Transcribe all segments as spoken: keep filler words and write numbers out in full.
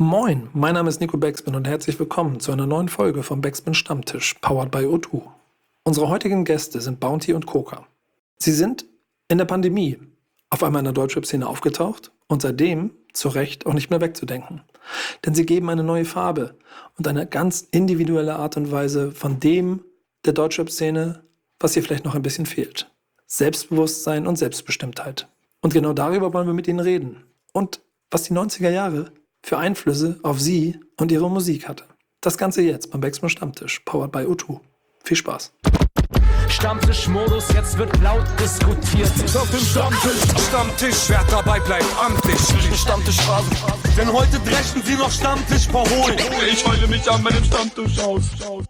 Moin, mein Name ist Nico Backspin und herzlich willkommen zu einer neuen Folge vom Backspin Stammtisch, powered by O zwei. Unsere heutigen Gäste sind Bounty und Koka. Sie sind in der Pandemie auf einmal in der Deutschrap-Szene aufgetaucht und seitdem zu Recht auch nicht mehr wegzudenken. Denn sie geben eine neue Farbe und eine ganz individuelle Art und Weise von dem der Deutschrap-Szene, was hier vielleicht noch ein bisschen fehlt. Selbstbewusstsein und Selbstbestimmtheit. Und genau darüber wollen wir mit Ihnen reden. Und was die neunziger Jahre für Einflüsse auf Sie und Ihre Musik hatte. Das Ganze jetzt beim Backspin Stammtisch, powered by O zwei. Viel Spaß. Stammtischmodus, jetzt wird laut diskutiert. Auf dem Stammtisch, Stammtisch, wer dabei bleibt, amtlich. Stammtischphase, denn heute brechen sie noch Stammtisch verholen. Ich heule mich an meinem Stammtisch aus.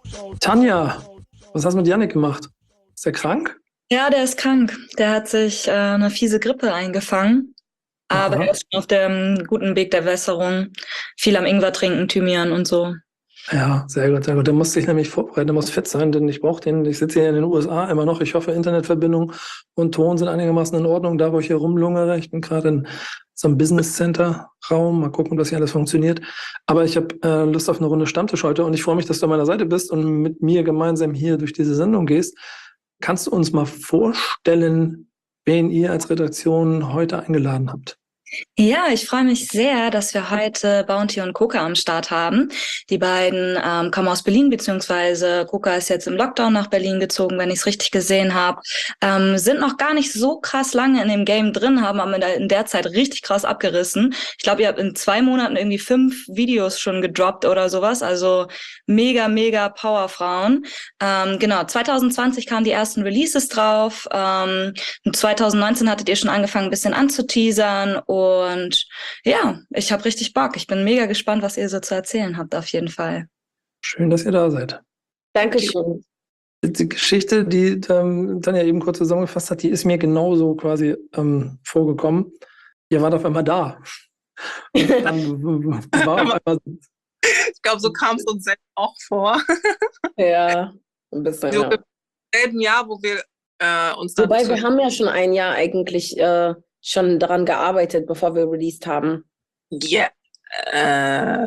Tanja, was hast du mit Yannick gemacht? Ist der krank? Ja, der ist krank. Der hat sich äh, eine fiese Grippe eingefangen. Aber Aha. er ist schon auf dem guten Weg der Besserung. Viel am Ingwer trinken, Thymian und so. Ja, sehr gut, sehr gut. Der muss sich nämlich vorbereiten, der muss fit sein, denn ich brauche den. Ich sitze hier in den U S A immer noch. Ich hoffe, Internetverbindung und Ton sind einigermaßen in Ordnung, da wo ich hier rumlungere. Ich bin gerade in so einem Business Center Raum. Mal gucken, ob das hier alles funktioniert. Aber ich habe äh, Lust auf eine Runde Stammtisch heute und ich freue mich, dass du an meiner Seite bist und mit mir gemeinsam hier durch diese Sendung gehst. Kannst du uns mal vorstellen, wen ihr als Redaktion heute eingeladen habt? Ja, ich freue mich sehr, dass wir heute Bounty und Koka am Start haben. Die beiden ähm, kommen aus Berlin, beziehungsweise Koka ist jetzt im Lockdown nach Berlin gezogen, wenn ich es richtig gesehen habe. Ähm, sind noch gar nicht so krass lange in dem Game drin, haben aber in der Zeit richtig krass abgerissen. Ich glaube, ihr habt in zwei Monaten irgendwie fünf Videos schon gedroppt oder sowas. Also mega, mega Powerfrauen. Ähm, genau, zwanzig zwanzig kamen die ersten Releases drauf. Ähm, zwanzig neunzehn hattet ihr schon angefangen, ein bisschen anzuteasern. Und ja, ich habe richtig Bock. Ich bin mega gespannt, was ihr so zu erzählen habt, auf jeden Fall. Schön, dass ihr da seid. Dankeschön. Die Geschichte, die ähm, Tanja eben kurz zusammengefasst hat, die ist mir genauso quasi ähm, vorgekommen. Ihr wart auf einmal da. Und dann war auf einmal... Ich glaube, so kam es uns selbst auch vor. Ja, ein bisschen. So Ja. im selben Jahr, wo wir äh, uns dann... Wobei, wir haben ja schon ein Jahr eigentlich äh, schon daran gearbeitet, bevor wir released haben. Ja. Äh,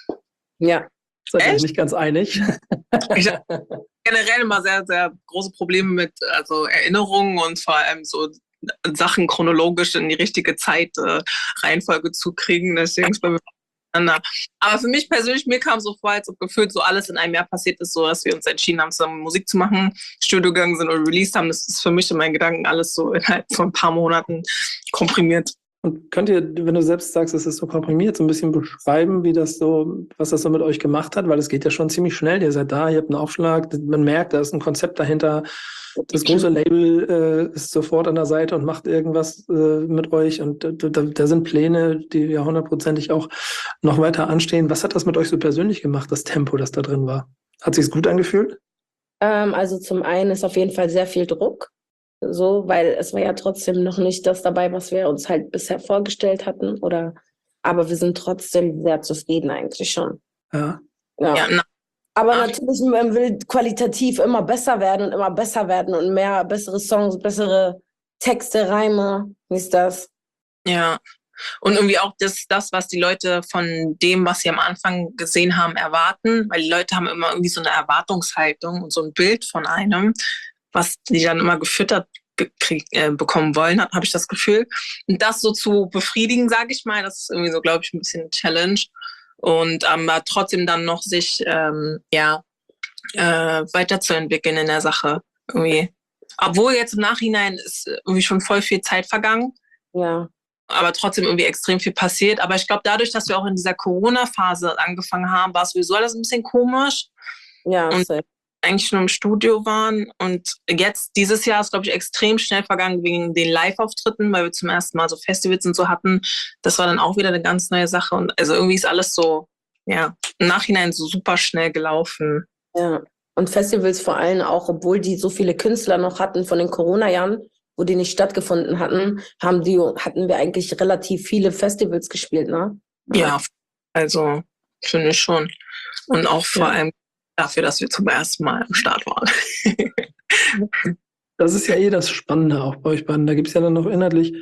Ja. Seid ihr Echt? nicht ganz einig? ich habe generell immer sehr, sehr große Probleme mit also Erinnerungen und vor allem so Sachen chronologisch in die richtige Zeit äh, Reihenfolge zu kriegen. Deswegen ist bei mir auseinander. Aber für mich persönlich, mir kam so vor, als ob gefühlt so alles in einem Jahr passiert ist, so dass wir uns entschieden haben, zusammen Musik zu machen, Studio gegangen sind und released haben. Das ist für mich in meinen Gedanken alles so innerhalb von ein paar Monaten komprimiert. Und könnt ihr, wenn du selbst sagst, es ist so komprimiert, so ein bisschen beschreiben, wie das so, was das so mit euch gemacht hat? Weil es geht ja schon ziemlich schnell. Ihr seid da, ihr habt einen Aufschlag, man merkt, da ist ein Konzept dahinter. Das große Label äh, ist sofort an der Seite und macht irgendwas äh, mit euch. Und äh, da, da sind Pläne, die ja hundertprozentig auch noch weiter anstehen. Was hat das mit euch so persönlich gemacht, das Tempo, das da drin war? Hat sich's gut angefühlt? Ähm, also zum einen ist auf jeden Fall sehr viel Druck. So, weil es war ja trotzdem noch nicht das dabei, was wir uns halt bisher vorgestellt hatten. Oder, aber wir sind trotzdem sehr zufrieden eigentlich schon. Ja. Ja. Ja, na, Aber Ach. natürlich, man will qualitativ immer besser werden und immer besser werden und mehr bessere Songs, bessere Texte, Reime. Wie ist das? ja. Und irgendwie auch das, das, was die Leute von dem, was sie am Anfang gesehen haben, erwarten. Weil die Leute haben immer irgendwie so eine Erwartungshaltung und so ein Bild von einem, was die dann immer gefüttert gekrieg, äh, bekommen wollen, habe ich das Gefühl. Und das so zu befriedigen, sage ich mal, das ist irgendwie so, glaube ich, ein bisschen eine Challenge. Und aber trotzdem dann noch sich ähm, ja, äh, weiterzuentwickeln in der Sache. Irgendwie. Obwohl jetzt im Nachhinein ist irgendwie schon voll viel Zeit vergangen, Ja. aber trotzdem irgendwie extrem viel passiert. Aber ich glaube, dadurch, dass wir auch in dieser Corona-Phase angefangen haben, war es sowieso alles ein bisschen komisch. Ja, Und- safe. Eigentlich schon im Studio waren. Und jetzt, dieses Jahr ist, glaube ich, extrem schnell vergangen wegen den Live-Auftritten, weil wir zum ersten Mal so Festivals und so hatten. Das war dann auch wieder eine ganz neue Sache. Und also irgendwie ist alles so, ja, im Nachhinein so super schnell gelaufen. Ja. Und Festivals vor allem auch, obwohl die so viele Künstler noch hatten von den Corona-Jahren, wo die nicht stattgefunden hatten, haben die, hatten wir eigentlich relativ viele Festivals gespielt, ne? Ja, also finde ich schon. Und auch vor Ja. allem dafür, dass wir zum ersten Mal am Start waren. Das ist ja eh das Spannende auch bei euch beiden. Da gibt es ja dann noch inhaltlich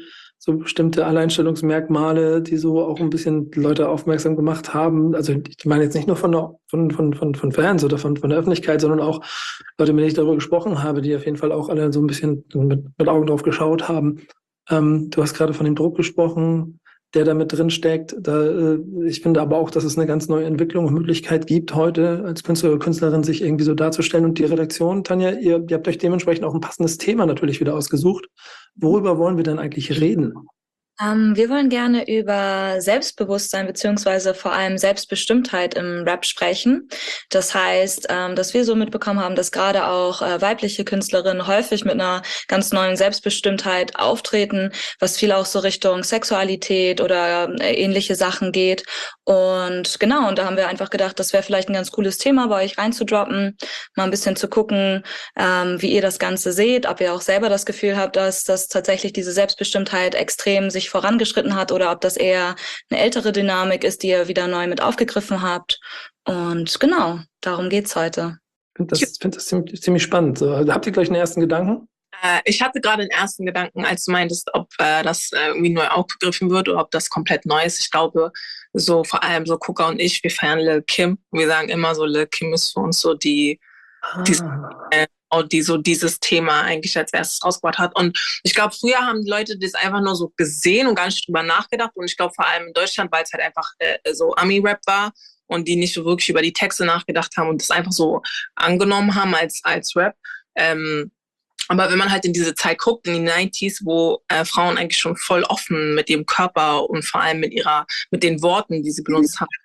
so bestimmte Alleinstellungsmerkmale, die so auch ein bisschen die Leute aufmerksam gemacht haben. Also ich meine jetzt nicht nur von, der, von, von, von, von Fans oder von, von der Öffentlichkeit, sondern auch Leute, mit denen ich darüber gesprochen habe, die auf jeden Fall auch alle so ein bisschen mit, mit Augen drauf geschaut haben. Ähm, du hast gerade von dem Druck gesprochen, der da mit drin steckt. Da, äh, ich finde aber auch, dass es eine ganz neue Entwicklung und Möglichkeit gibt, heute als Künstler oder Künstlerin sich irgendwie so darzustellen. Und die Redaktion, Tanja, ihr, ihr habt euch dementsprechend auch ein passendes Thema natürlich wieder ausgesucht. Worüber wollen wir denn eigentlich reden? Ähm, wir wollen gerne über Selbstbewusstsein beziehungsweise vor allem Selbstbestimmtheit im Rap sprechen. Das heißt, ähm, dass wir so mitbekommen haben, dass gerade auch äh, weibliche Künstlerinnen häufig mit einer ganz neuen Selbstbestimmtheit auftreten, was viel auch so Richtung Sexualität oder äh, ähnliche Sachen geht. Und genau, und da haben wir einfach gedacht, das wäre vielleicht ein ganz cooles Thema bei euch reinzudroppen, mal ein bisschen zu gucken, ähm, wie ihr das Ganze seht, ob ihr auch selber das Gefühl habt, dass, dass tatsächlich diese Selbstbestimmtheit extrem sich vorangeschritten hat oder ob das eher eine ältere Dynamik ist, die ihr wieder neu mit aufgegriffen habt. Und genau, darum geht's heute. Ich finde das, find das ziemlich, ziemlich spannend. So, habt ihr gleich einen ersten Gedanken? Äh, ich hatte gerade den ersten Gedanken, als du meintest, ob äh, das äh, irgendwie neu aufgegriffen wird oder ob das komplett neu ist. Ich glaube, so vor allem so Koka und ich, wir feiern Lil Kim. Wir sagen immer so, Lil Kim ist für uns so die, Ah. die äh, die so dieses Thema eigentlich als erstes rausgebracht hat. Und ich glaube, früher haben die Leute das einfach nur so gesehen und gar nicht drüber nachgedacht. Und ich glaube, vor allem in Deutschland, weil es halt einfach äh, so Ami-Rap war und die nicht so wirklich über die Texte nachgedacht haben und das einfach so angenommen haben als, als Rap. Ähm, aber wenn man halt in diese Zeit guckt, in die neunziger, wo äh, Frauen eigentlich schon voll offen mit ihrem Körper und vor allem mit ihrer, mit den Worten, die sie benutzt haben,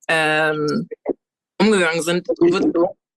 ähm, umgegangen sind, wird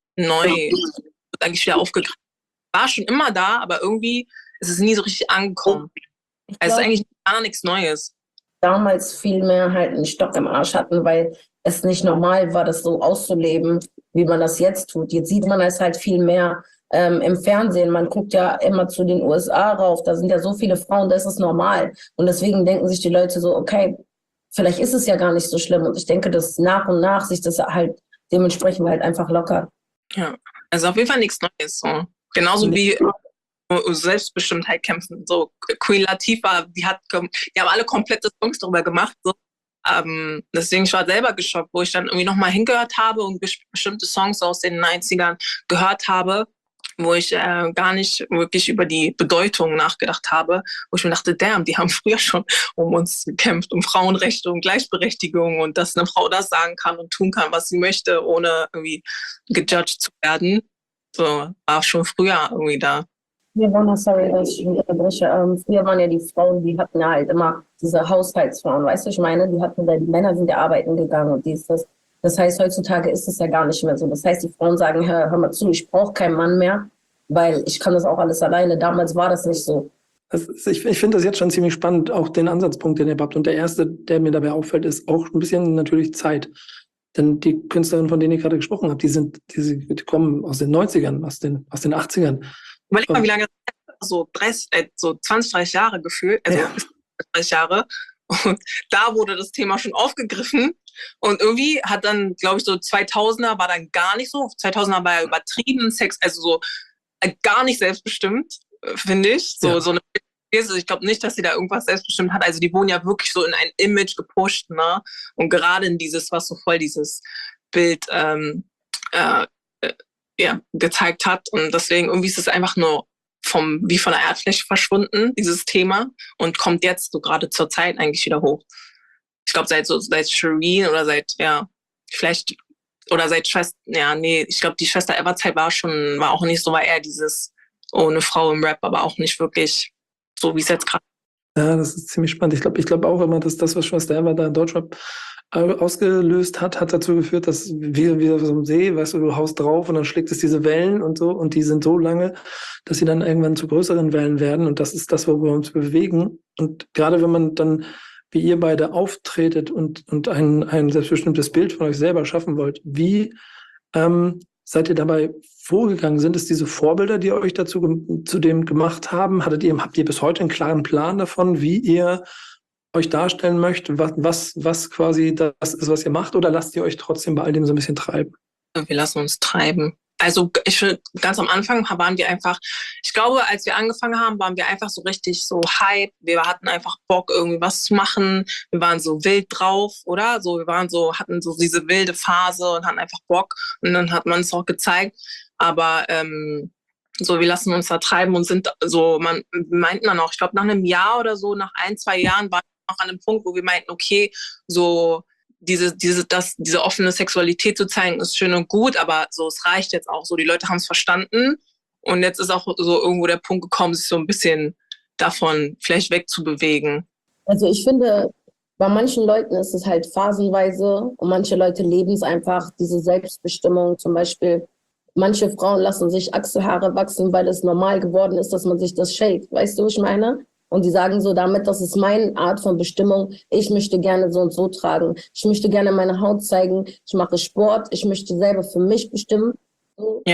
neu eigentlich wieder aufgegriffen. War schon immer da, aber irgendwie ist es nie so richtig angekommen. Ich Also es ist glaub, eigentlich gar nichts Neues. damals viel mehr halt einen Stock im Arsch hatten, weil es nicht normal war, das so auszuleben, wie man das jetzt tut. Jetzt sieht man es halt viel mehr ähm, im Fernsehen. Man guckt ja immer zu den U S A rauf, da sind ja so viele Frauen, das ist normal. Und deswegen denken sich die Leute so, okay, vielleicht ist es ja gar nicht so schlimm. Und ich denke, dass nach und nach sich das halt dementsprechend halt einfach lockert. Ja, also auf jeden Fall nichts Neues. So. Genauso wie Selbstbestimmtheit kämpfen. So Queen Latifah, die hat, die haben alle komplette Songs darüber gemacht. So. Ähm, deswegen ich war selber geschockt, wo ich dann irgendwie nochmal hingehört habe und bestimmte Songs aus den neunzigern gehört habe, wo ich äh, gar nicht wirklich über die Bedeutung nachgedacht habe, wo ich mir dachte, damn, die haben früher schon um uns gekämpft, um Frauenrechte und Gleichberechtigung und dass eine Frau das sagen kann und tun kann, was sie möchte, ohne irgendwie gejudged zu werden. So, war schon früher irgendwie da. Wir waren ja, sorry, dass ich mich unterbreche. Ähm, früher waren ja die Frauen, die hatten ja halt immer diese Haushaltsfrauen, weißt du, ich meine, die hatten da, die Männer sind ja arbeiten gegangen und dies, das. Das heißt, heutzutage ist es ja gar nicht mehr so. Das heißt, die Frauen sagen, hör, hör mal zu, ich brauche keinen Mann mehr, weil ich kann das auch alles alleine. Damals war das nicht so. Das ist, ich ich finde das jetzt schon ziemlich spannend, auch den Ansatzpunkt, den ihr habt. Und der erste, der mir dabei auffällt, ist auch ein bisschen natürlich Zeit. Denn die Künstlerinnen, von denen ich gerade gesprochen habe, die sind, die, die kommen aus den neunzigern, aus den, aus den achtzigern. Überleg mal, wie lange so dreißig, äh, so zwanzig, dreißig Jahre gefühlt, also Ja. dreißig Jahre. Und da wurde das Thema schon aufgegriffen. Und irgendwie hat dann, glaube ich, so zweitausender war dann gar nicht so. zweitausender war ja übertrieben, Sex, also so äh, gar nicht selbstbestimmt, äh, finde ich. So, Ja. so eine, ich glaube nicht, dass sie da irgendwas selbstbestimmt hat. Also die wurden ja wirklich so in ein Image gepusht, ne? Und gerade in dieses, was so voll dieses Bild ähm, äh, äh, ja, gezeigt hat. Und deswegen irgendwie ist es einfach nur vom, wie von der Erdfläche verschwunden, dieses Thema, und kommt jetzt so gerade zur Zeit eigentlich wieder hoch. Ich glaube, seit so, seit Shireen oder seit, ja, vielleicht, oder seit Schwester, ja, nee, ich glaube, die Schwester Ever-Zeit war schon, war auch nicht so, war eher dieses, oh, eine Frau im Rap, aber auch nicht wirklich so, wie es jetzt gerade. Ja, das ist ziemlich spannend. Ich glaube ich glaube auch immer, dass das, was Schwester Eva da in Deutschrap äh, ausgelöst hat, hat dazu geführt, dass wir wieder so im See, weißt du, du haust drauf und dann schlägt es diese Wellen und so, und die sind so lange, dass sie dann irgendwann zu größeren Wellen werden, und das ist das, wo wir uns bewegen. Und gerade wenn man dann, wie ihr beide, auftretet und, und ein, ein selbstbestimmtes Bild von euch selber schaffen wollt, wie ähm, seid ihr dabei vorgegangen? Sind es diese Vorbilder, die euch dazu zu dem gemacht haben? Hattet ihr, habt ihr bis heute einen klaren Plan davon, wie ihr euch darstellen möchtet, was, was, was quasi das ist, was ihr macht, oder lasst ihr euch trotzdem bei all dem so ein bisschen treiben? Wir lassen uns treiben. Also ich finde, ganz am Anfang waren wir einfach, ich glaube, als wir angefangen haben, waren wir einfach so richtig so hype. Wir hatten einfach Bock, irgendwie was zu machen. Wir waren so wild drauf, oder? So, wir waren so, hatten so diese wilde Phase und hatten einfach Bock. Und dann hat man es auch gezeigt. Aber ähm, so, wir lassen uns da treiben und sind so, man meinten dann auch, ich glaube, nach einem Jahr oder so, nach ein, zwei Jahren waren wir noch an einem Punkt, wo wir meinten, okay, so diese, diese, das, diese offene Sexualität zu zeigen, ist schön und gut, aber so, es reicht jetzt auch so. Die Leute haben es verstanden und jetzt ist auch so irgendwo der Punkt gekommen, sich so ein bisschen davon vielleicht wegzubewegen. Also ich finde, bei manchen Leuten ist es halt phasenweise und manche Leute leben es einfach, diese Selbstbestimmung. Zum Beispiel, manche Frauen lassen sich Achselhaare wachsen, weil es normal geworden ist, dass man sich das shakt. Weißt du, was ich meine? Und die sagen so damit, das ist meine Art von Bestimmung. Ich möchte gerne so und so tragen. Ich möchte gerne meine Haut zeigen. Ich mache Sport. Ich möchte selber für mich bestimmen. Ja.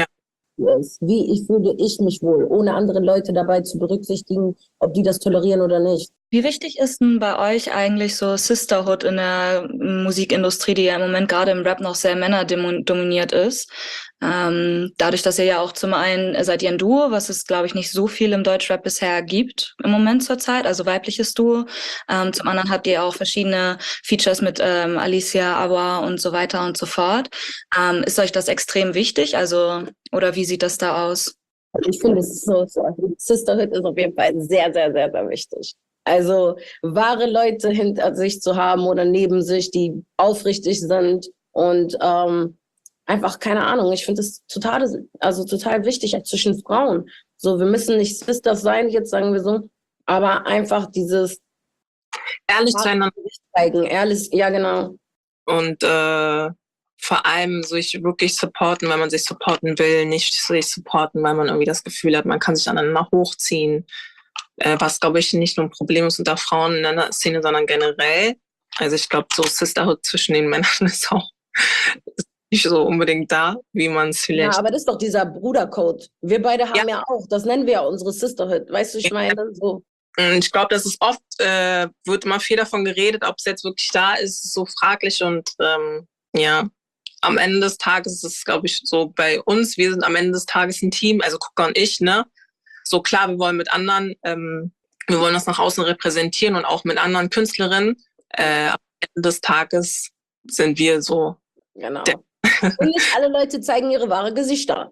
Wie ich fühle ich mich wohl, ohne andere Leute dabei zu berücksichtigen, ob die das tolerieren oder nicht. Wie wichtig ist denn bei euch eigentlich so Sisterhood in der Musikindustrie, die ja im Moment gerade im Rap noch sehr männerdominiert ist? Ähm, dadurch, dass ihr ja auch zum einen seid ihr ein Duo, was es, glaube ich, nicht so viel im Deutschrap bisher gibt im Moment zur Zeit, also weibliches Duo. Ähm, zum anderen habt ihr auch verschiedene Features mit ähm, Alicia, Awa und so weiter und so fort. Ähm, ist euch das extrem wichtig? Also, oder wie sieht das da aus? Also ich finde, es ist so, so, Sisterhood ist auf jeden Fall sehr, sehr, sehr, sehr wichtig. Also wahre Leute hinter sich zu haben oder neben sich, die aufrichtig sind und ähm, einfach, keine Ahnung, ich finde es total, also total wichtig auch zwischen Frauen. So, wir müssen nicht Sisters sein, jetzt sagen wir so, aber einfach dieses ehrlich zueinander zeigen, ehrlich, ja genau. Und äh, vor allem sich wirklich supporten, wenn man sich supporten will, nicht sich supporten, weil man irgendwie das Gefühl hat, man kann sich aneinander hochziehen. Äh, was, glaube ich, nicht nur ein Problem ist unter Frauen in der Szene, sondern generell. Also ich glaube, so Sisterhood zwischen den Männern ist auch nicht so unbedingt da, wie man es vielleicht... Ja, aber das ist doch dieser Brudercode. Wir beide haben ja, ja auch, das nennen wir ja unsere Sisterhood. Weißt du, ich meine, so... Ich glaube, das ist oft, äh, wird immer viel davon geredet, ob es jetzt wirklich da ist, ist so fraglich und ähm, ja, am Ende des Tages ist es, glaube ich, so bei uns, wir sind am Ende des Tages ein Team, also Kuka und ich, ne? So klar, wir wollen mit anderen, ähm, wir wollen das nach außen repräsentieren und auch mit anderen Künstlerinnen. Äh, am Ende des Tages sind wir so. Genau. Und nicht alle Leute zeigen ihre wahre Gesichter.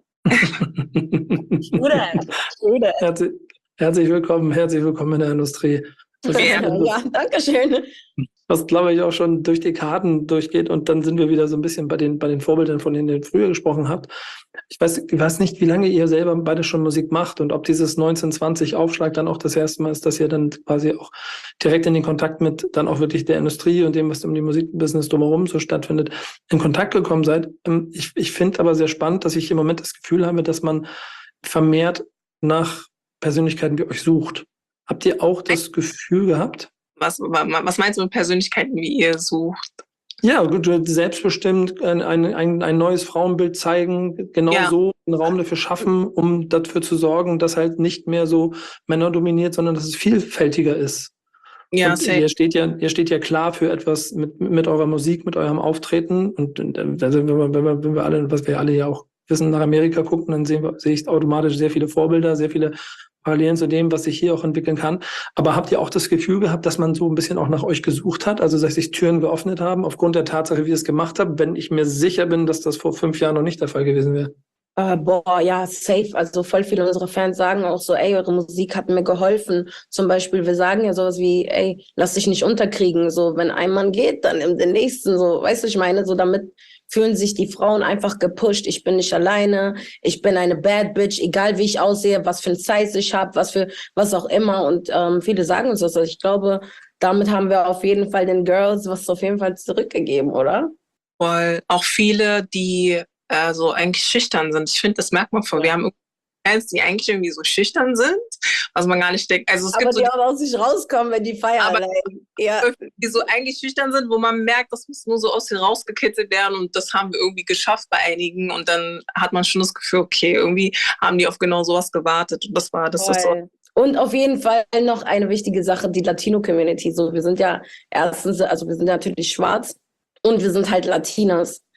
Oder? Oder? Herzlich, herzlich willkommen, herzlich willkommen in der Industrie. Ja, ja, danke schön. Was, glaube ich, auch schon durch die Karten durchgeht. Und dann sind wir wieder so ein bisschen bei den, bei den Vorbildern, von denen ihr früher gesprochen habt. Ich weiß, ich weiß nicht, wie lange ihr selber beide schon Musik macht und ob dieses neunzehn zwanzig Aufschlag dann auch das erste Mal ist, dass ihr dann quasi auch direkt in den Kontakt mit dann auch wirklich der Industrie und dem, was um die Musikbusiness drumherum so stattfindet, in Kontakt gekommen seid. Ich, ich finde aber sehr spannend, dass ich im Moment das Gefühl habe, dass man vermehrt nach Persönlichkeiten wie euch sucht. Habt ihr auch das Gefühl gehabt? Was, was meinst du mit Persönlichkeiten, wie ihr sucht? Ja, gut, selbstbestimmt ein, ein, ein neues Frauenbild zeigen, genau ja. So einen Raum dafür schaffen, um dafür zu sorgen, dass halt nicht mehr so Männer dominiert, sondern dass es vielfältiger ist. Ja, und ihr steht ja, ihr steht ja klar für etwas mit, mit eurer Musik, mit eurem Auftreten. Und also wenn, wir, wenn, wir, wenn wir alle, was wir alle ja auch wissen, nach Amerika gucken, dann sehen wir, sehe ich automatisch sehr viele Vorbilder, sehr viele Parallelen zu dem, was sich hier auch entwickeln kann. Aber habt ihr auch das Gefühl gehabt, dass man so ein bisschen auch nach euch gesucht hat, also dass sich Türen geöffnet haben, aufgrund der Tatsache, wie ihr es gemacht habt, wenn ich mir sicher bin, dass das vor fünf Jahren noch nicht der Fall gewesen wäre? Uh, boah, ja, safe. Also voll viele unserer Fans sagen auch so, ey, eure Musik hat mir geholfen. Zum Beispiel, wir sagen ja sowas wie, ey, lass dich nicht unterkriegen. So, wenn ein Mann geht, dann im den nächsten. So, weißt du, ich meine, so damit fühlen sich die Frauen einfach gepusht. Ich bin nicht alleine. Ich bin eine Bad Bitch, egal wie ich aussehe, was für ein Size ich habe, was für was auch immer. Und ähm, viele sagen uns das. Also ich glaube, damit haben wir auf jeden Fall den Girls was auf jeden Fall zurückgegeben, oder? Weil auch viele, die äh, so eigentlich schüchtern sind. Ich finde, das merkt man voll. Wir haben Fans, die eigentlich irgendwie so schüchtern sind, was man gar nicht denkt. Also es aber gibt die so, auch aus sich rauskommen, wenn die feiern. aber ja. Die so eigentlich schüchtern sind, wo man merkt, das muss nur so aus denen rausgekitzelt werden und das haben wir irgendwie geschafft bei einigen und dann hat man schon das Gefühl, okay, irgendwie haben die auf genau sowas gewartet und das war, das ist so. Und auf jeden Fall noch eine wichtige Sache, die Latino-Community. So, wir sind ja erstens, also wir sind natürlich schwarz und wir sind halt Latinas.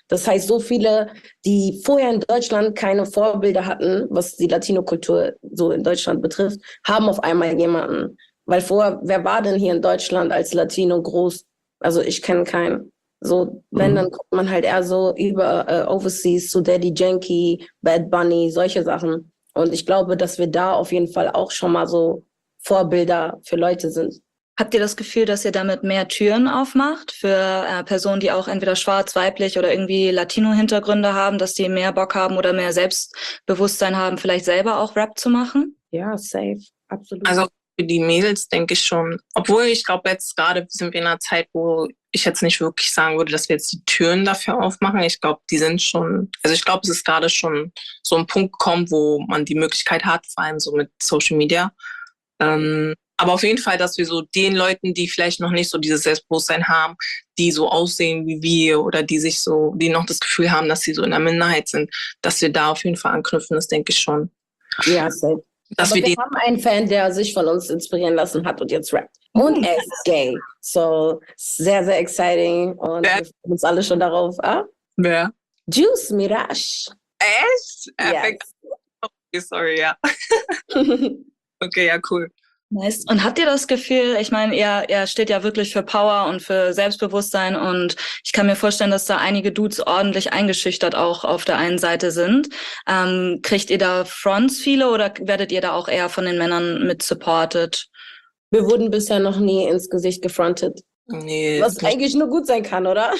Das heißt, so viele, die vorher in Deutschland keine Vorbilder hatten, was die Latino-Kultur so in Deutschland betrifft, haben auf einmal jemanden. Weil vorher, wer war denn hier in Deutschland als Latino groß? Also ich kenne keinen. So, wenn, Mhm. dann guckt man halt eher so über äh, Overseas zu Daddy Yankee, Bad Bunny, solche Sachen. Und ich glaube, dass wir da auf jeden Fall auch schon mal so Vorbilder für Leute sind. Habt ihr das Gefühl, dass ihr damit mehr Türen aufmacht für äh, Personen, die auch entweder schwarz, weiblich oder irgendwie Latino-Hintergründe haben, dass die mehr Bock haben oder mehr Selbstbewusstsein haben, vielleicht selber auch Rap zu machen? Ja, safe, absolut. Also für die Mädels denke ich schon. Obwohl ich glaube, jetzt gerade sind wir in einer Zeit, wo ich jetzt nicht wirklich sagen würde, dass wir jetzt die Türen dafür aufmachen. Ich glaube, die sind schon, also ich glaube, es ist gerade schon so ein Punkt gekommen, wo man die Möglichkeit hat, vor allem so mit Social Media. Ähm, aber auf jeden Fall, dass wir so den Leuten, die vielleicht noch nicht so dieses Selbstbewusstsein haben, die so aussehen wie wir oder die sich so, die noch das Gefühl haben, dass sie so in der Minderheit sind, dass wir da auf jeden Fall anknüpfen, das denke ich schon. Ja, safe. Dass Aber wir wir den haben einen Fan, der sich von uns inspirieren lassen hat und jetzt rappt. Und er ist gay. So, sehr, sehr exciting. Und Wer? wir freuen uns alle schon darauf. Ah? Wer? Juice Mirage. Echt? Er Yes. fängt- Okay, sorry, ja. Okay, ja, cool. Nice. Und habt ihr das Gefühl, ich meine, ihr, ihr steht ja wirklich für Power und für Selbstbewusstsein und ich kann mir vorstellen, dass da einige Dudes ordentlich eingeschüchtert auch auf der einen Seite sind. Ähm, kriegt ihr da Fronts viele oder werdet ihr da auch eher von den Männern mit supported? Wir wurden bisher noch nie ins Gesicht gefrontet. Nee, Was eigentlich nur gut sein kann, oder?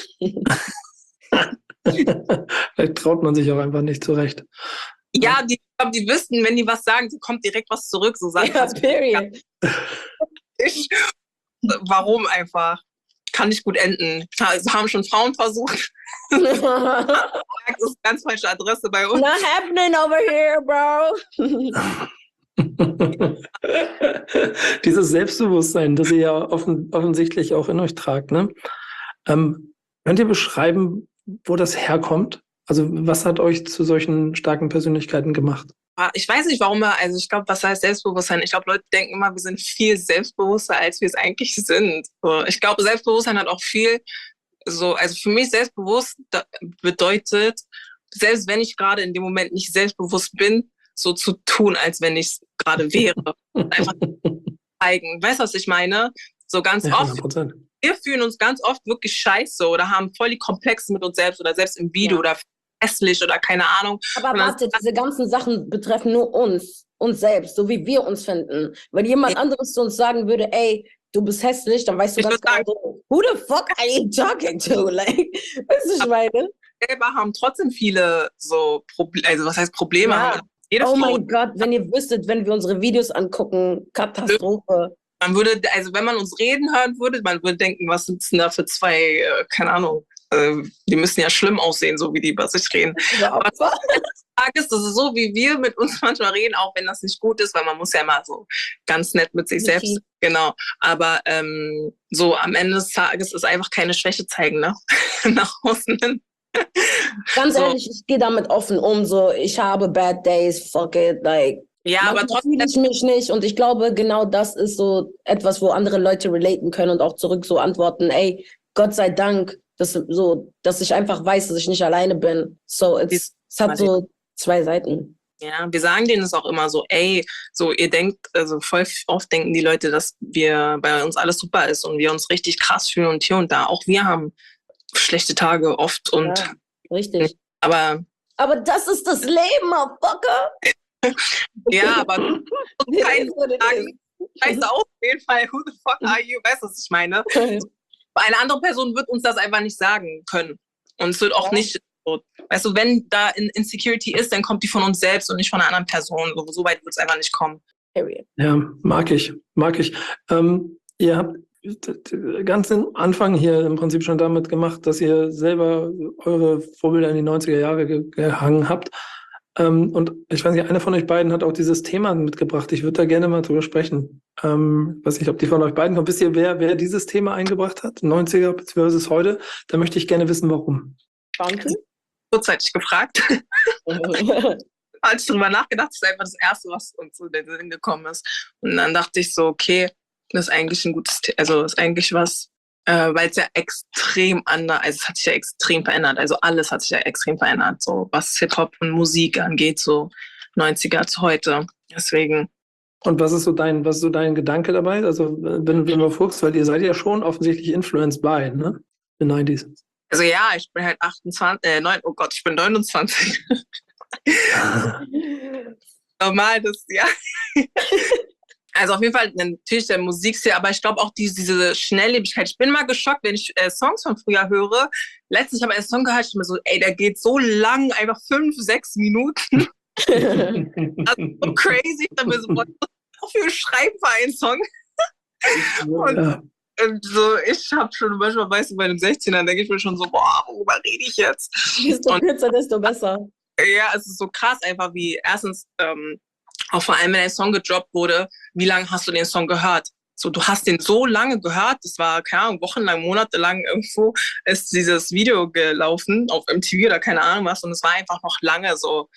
Vielleicht traut man sich auch einfach nicht zurecht. ja, die, ich glaub, die wissen, wenn die was sagen, kommt direkt was zurück. So sagt Ja, das period. ich. Warum einfach? Kann nicht gut enden. Es haben schon Frauen versucht. Not Das ist ganz falsche Adresse bei uns. happening over here, bro. Dieses Selbstbewusstsein, das ihr ja offen, offensichtlich auch in euch tragt, ne? Ähm, könnt ihr beschreiben, wo das herkommt? Also was hat euch zu solchen starken Persönlichkeiten gemacht? Ich weiß nicht, warum wir, also ich glaube, was heißt Selbstbewusstsein? Ich glaube, Leute denken immer, wir sind viel selbstbewusster, als wir es eigentlich sind. So, ich glaube, Selbstbewusstsein hat auch viel, so, also für mich selbstbewusst da- bedeutet, selbst wenn ich gerade in dem Moment nicht selbstbewusst bin, so zu tun, als wenn ich es gerade wäre. Einfach zeigen. Weißt du, was ich meine? So ganz Ja, oft, hundert Prozent. wir fühlen uns ganz oft wirklich scheiße oder haben voll die Komplexe mit uns selbst oder selbst im Video Ja. oder hässlich oder keine Ahnung. Aber Und dann- warte, diese ganzen Sachen betreffen nur uns, uns selbst, so wie wir uns finden. Wenn jemand anderes zu uns sagen würde, ey, du bist hässlich, dann weißt du Ich ganz würd genau, who the fuck are you talking to? Like, weißt du, was ich meine? selber haben trotzdem viele so Probleme, also was heißt Probleme? Ja. Haben jede Oh Frau, mein Gott, wenn ihr wüsstet, wenn wir unsere Videos angucken, Katastrophe. man würde, also wenn man uns reden hören würde, man würde denken, was sind denn da für zwei, äh, keine Ahnung, äh, die müssen ja schlimm aussehen, so wie die über sich reden. Überhaupt. Tages, das ist so, wie wir mit uns manchmal reden, auch wenn das nicht gut ist, weil man muss ja immer so ganz nett mit sich Definitiv. selbst, genau. Aber ähm, so am Ende des Tages ist einfach keine Schwäche zeigen, ne? Nach außen hin. Ganz So. ehrlich, ich gehe damit offen um, so, ich habe bad days, fuck it, like, Ja, aber manchmal trotzdem, fühle ich mich nicht und ich glaube, genau das ist so etwas, wo andere Leute relaten können und auch zurück so antworten, ey, Gott sei Dank, dass, so, dass ich einfach weiß, dass ich nicht alleine bin. So, it's, es hat so zwei Seiten. ja, wir sagen denen es auch immer so, ey, so ihr denkt, also voll oft denken die Leute, dass wir bei uns alles super ist und wir uns richtig krass fühlen und hier und da. Auch wir haben schlechte Tage oft und Ja, richtig. aber Aber das ist das Leben, Motherfucker. ja, aber It kein is what it sagen, weißt du auch auf jeden Fall, who the fuck are you? Weißt du, was ich meine? is. Eine andere Person wird uns das einfach nicht sagen können. Und es wird auch Ja. nicht so, weißt du, wenn da in Insecurity ist, dann kommt die von uns selbst und nicht von einer anderen Person. So, so weit wird es einfach nicht kommen. Period. Ja, mag ich, mag ich. Ähm, ihr habt ganz am Anfang hier im Prinzip schon damit gemacht, dass ihr selber eure Vorbilder in die neunziger Jahre ge gehangen habt. Ähm, und ich weiß nicht, einer von euch beiden hat auch dieses Thema mitgebracht. Ich würde da gerne mal drüber sprechen. Ähm, weiß nicht, ob die von euch beiden kommt. Wisst ihr, wer, wer dieses Thema eingebracht hat? neunziger bzw. heute? Da möchte ich gerne wissen, warum. Bounty? Kurzzeitig gefragt. Als ich drüber nachgedacht, ist einfach das Erste, was uns so in den Sinn gekommen ist. Und dann dachte ich so, okay, das ist eigentlich ein gutes, The- also das ist eigentlich was, Äh, weil es ja extrem anders, also es hat sich ja extrem verändert. Also alles hat sich ja extrem verändert, so was Hip-Hop und Musik angeht, so neunziger zu heute. Deswegen. Und was ist so dein, was ist so dein Gedanke dabei? Also, wenn, wenn du guckst, weil ihr seid ja schon offensichtlich influenced by, ne? The nineties. Also ja, ich bin halt achtundzwanzig, äh, neun, oh Gott, ich bin neunundzwanzig. Normal, das, ja. Also auf jeden Fall natürlich der Musikstil, aber ich glaube auch die, diese Schnelllebigkeit. Ich bin mal geschockt, wenn ich äh, Songs von früher höre. Letztens habe ich einen Song gehört, ich mir so, ey, der geht so lang, einfach fünf, sechs Minuten. Also so crazy. Ich dachte mir so, boah, was für schreiben für einen Song. Und, Ja. und so, ich habe schon manchmal, weißt du, bei einem sechzehner denke ich mir schon so, boah, worüber rede ich jetzt? Desto Und- kürzer, desto besser. Ja, es ist so krass einfach, wie erstens, ähm, auch vor allem, wenn der Song gedroppt wurde, wie lange hast du den Song gehört? So, du hast den so lange gehört, das war, keine Ahnung, wochenlang, monatelang irgendwo ist dieses Video gelaufen, auf M T V oder keine Ahnung was, und es war einfach noch lange so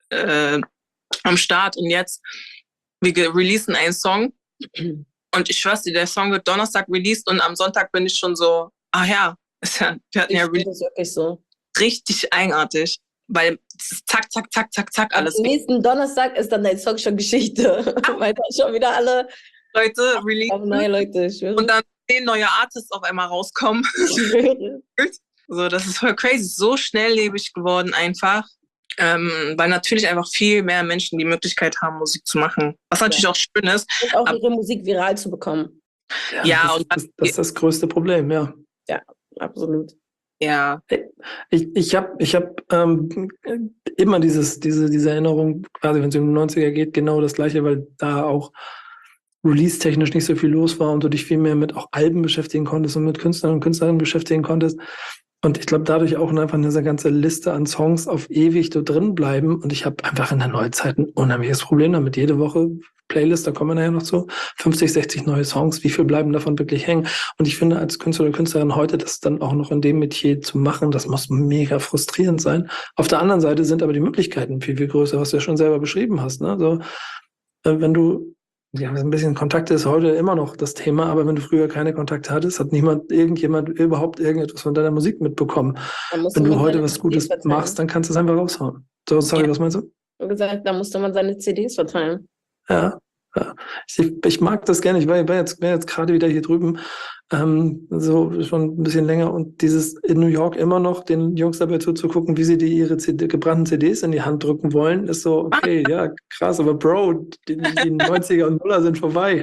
äh, am Start. Und jetzt, wir ge- releasen einen Song und ich schwör's dir, der Song wird Donnerstag released und am Sonntag bin ich schon so, ach ja, ist ja wir hatten Ich ja finde re- das wirklich so. richtig eigenartig, weil es ist zack, zack, zack, zack, zack, alles. Am nächsten Donnerstag ist dann dein Song schon Geschichte. Weil dann schon wieder alle Leute auf releasen neue Leute, ich schwöre. und dann zehn neue Artists auf einmal rauskommen. Ich schwöre. So, das ist voll crazy, so schnelllebig geworden einfach, ähm, weil natürlich einfach viel mehr Menschen die Möglichkeit haben, Musik zu machen. Was natürlich auch schön ist. Und auch Aber- ihre Musik viral zu bekommen. Ja, das, und das, das ist das größte Problem, ja. Absolut. Ja, Ich, ich habe ich hab, ähm, immer dieses, diese, diese Erinnerung, quasi wenn es um die neunziger geht, genau das Gleiche, weil da auch release-technisch nicht so viel los war und du dich viel mehr mit auch Alben beschäftigen konntest und mit Künstlern und Künstlerinnen beschäftigen konntest. Und ich glaube, dadurch auch einfach diese ganze Liste an Songs auf ewig da drin bleiben. Und ich habe einfach in der Neuzeit ein unheimliches Problem damit. Jede Woche Playlist, da kommen wir nachher noch zu, fünfzig, sechzig neue Songs. Wie viel bleiben davon wirklich hängen? Und ich finde, als Künstler oder Künstlerin heute das dann auch noch in dem Metier zu machen, das muss mega frustrierend sein. Auf der anderen Seite sind aber die Möglichkeiten viel, viel größer, was du ja schon selber beschrieben hast. Ne? Also, äh, wenn du ja, ein bisschen Kontakte ist heute immer noch das Thema, aber wenn du früher keine Kontakte hattest, hat niemand, irgendjemand überhaupt irgendetwas von deiner Musik mitbekommen. Da musste Wenn du man heute seine was C Ds Gutes verteilen. machst, dann kannst du es einfach raushauen. So, sorry, Ja. was meinst du? Und gesagt, da musste man seine C Ds verteilen. Ja, ja. Ich, ich mag das gerne. Ich war, war jetzt, war jetzt gerade wieder hier drüben, ähm, so schon ein bisschen länger und dieses in New York immer noch den Jungs dabei zuzugucken, wie sie die ihre C D, gebrannten C Ds in die Hand drücken wollen, ist so, okay, ja, krass, aber Bro, die, die neunziger und Nuller sind vorbei.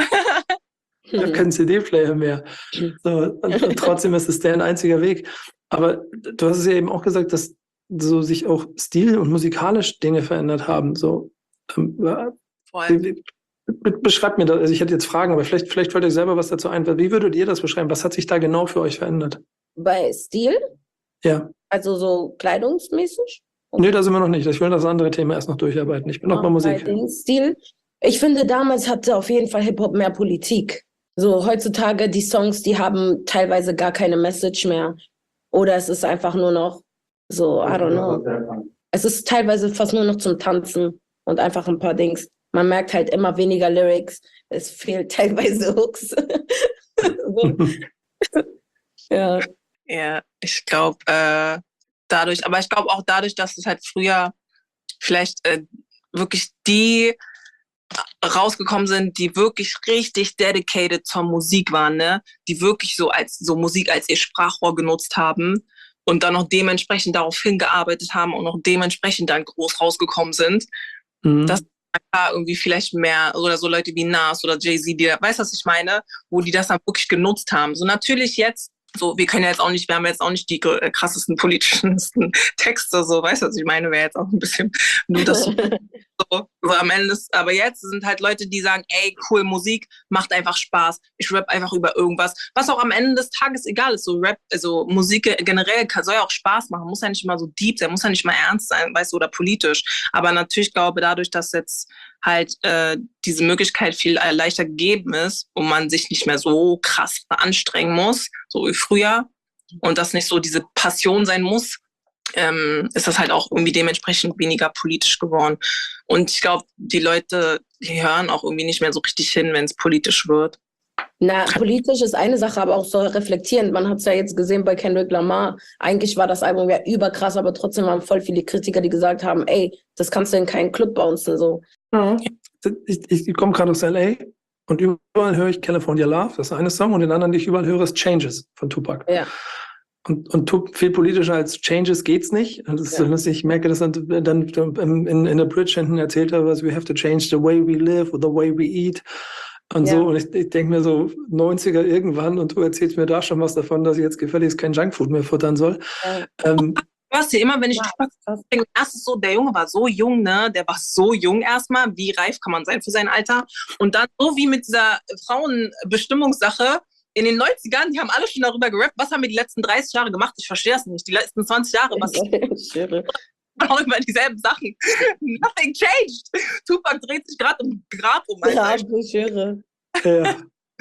Ich habe keinen C D-Player mehr. So, und, und trotzdem ist es deren einziger Weg. Aber du hast es ja eben auch gesagt, dass so sich auch stil- und musikalisch Dinge verändert haben. So, ähm, vor allem. Be- be- beschreibt mir das. Also ich hätte jetzt Fragen, aber vielleicht, vielleicht fällt euch selber was dazu ein. Wie würdet ihr das beschreiben? Was hat sich da genau für euch verändert? Bei Stil, Ja. also so kleidungsmäßig. Nee, da sind wir noch nicht. Ich will das andere Thema erst noch durcharbeiten. Ich bin noch bei Musik. Bei den Stil. Ich finde, damals hatte auf jeden Fall Hip-Hop mehr Politik. So heutzutage, die Songs, die haben teilweise gar keine Message mehr. Oder es ist einfach nur noch so, I don't know. Es ist teilweise fast nur noch zum Tanzen und einfach ein paar Dings. Man merkt halt immer weniger Lyrics. Es fehlt teilweise Hooks. So. Ja. Ja, ich glaube, äh, dadurch, aber ich glaube auch dadurch, dass es halt früher vielleicht äh, wirklich die rausgekommen sind, die wirklich richtig dedicated zur Musik waren, ne? Die wirklich so als so Musik als ihr Sprachrohr genutzt haben und dann noch dementsprechend darauf hingearbeitet haben und noch dementsprechend dann groß rausgekommen sind. Mhm. Das da irgendwie vielleicht mehr oder so Leute wie Nas oder Jay-Z, die, weißt du, was ich meine, wo die das dann wirklich genutzt haben. So natürlich jetzt, so wir können ja jetzt auch nicht, wir haben jetzt auch nicht die äh, krassesten politischen Texte, so, weißt du, was ich meine, wäre jetzt auch ein bisschen nur das so, so, so am Ende ist, aber jetzt sind halt Leute, die sagen, ey, cool, Musik macht einfach Spaß, ich rap einfach über irgendwas, was auch am Ende des Tages egal ist, so Rap, also Musik generell kann, soll ja auch Spaß machen, muss ja nicht mal so deep sein, muss ja nicht mal ernst sein, weißt du, oder politisch, aber natürlich glaube dadurch, dass jetzt halt äh, diese Möglichkeit viel äh, leichter gegeben ist und man sich nicht mehr so krass anstrengen muss, so wie früher, und das nicht so diese Passion sein muss, ähm, ist das halt auch irgendwie dementsprechend weniger politisch geworden. Und ich glaube, die Leute, die hören auch irgendwie nicht mehr so richtig hin, wenn es politisch wird. Na, politisch ist eine Sache, aber auch so reflektierend. Man hat es ja jetzt gesehen bei Kendrick Lamar. Eigentlich war das Album ja überkrass, aber trotzdem waren voll viele Kritiker, die gesagt haben, ey, das kannst du in keinen Club bouncen, so. Ja. Ich, ich, ich komme gerade aus L A und überall höre ich California Love, das ist eine Song, und den anderen, die ich überall höre, ist Changes von Tupac. Ja. Und, und Tup- viel politischer als Changes geht's nicht. Und das ist Ja. so lustig. Ich merke, dass dann, dann in, in, in der Bridge hinten erzählt hat, was we have to change the way we live or the way we eat. Und Ja. so, und ich, ich denke mir so, neunziger irgendwann, und du erzählst mir da schon was davon, dass ich jetzt gefälligst kein Junkfood mehr futtern soll. Ja. Ähm, Was dir immer, wenn ich Ja, Tupac krass. denke, das ist so, der Junge war so jung, ne? Der war so jung erstmal. Wie reif kann man sein für sein Alter? Und dann so wie mit dieser Frauenbestimmungssache in den neunzigern, die haben alle schon darüber gerappt, was haben wir die letzten dreißig Jahre gemacht? Ich verstehe das nicht. Die letzten zwanzig Jahre, was Ich schwöre. auch immer dieselben Sachen. Nothing changed. Tupac dreht sich gerade im Grab um. Ja, Alter. ich schwöre. ja.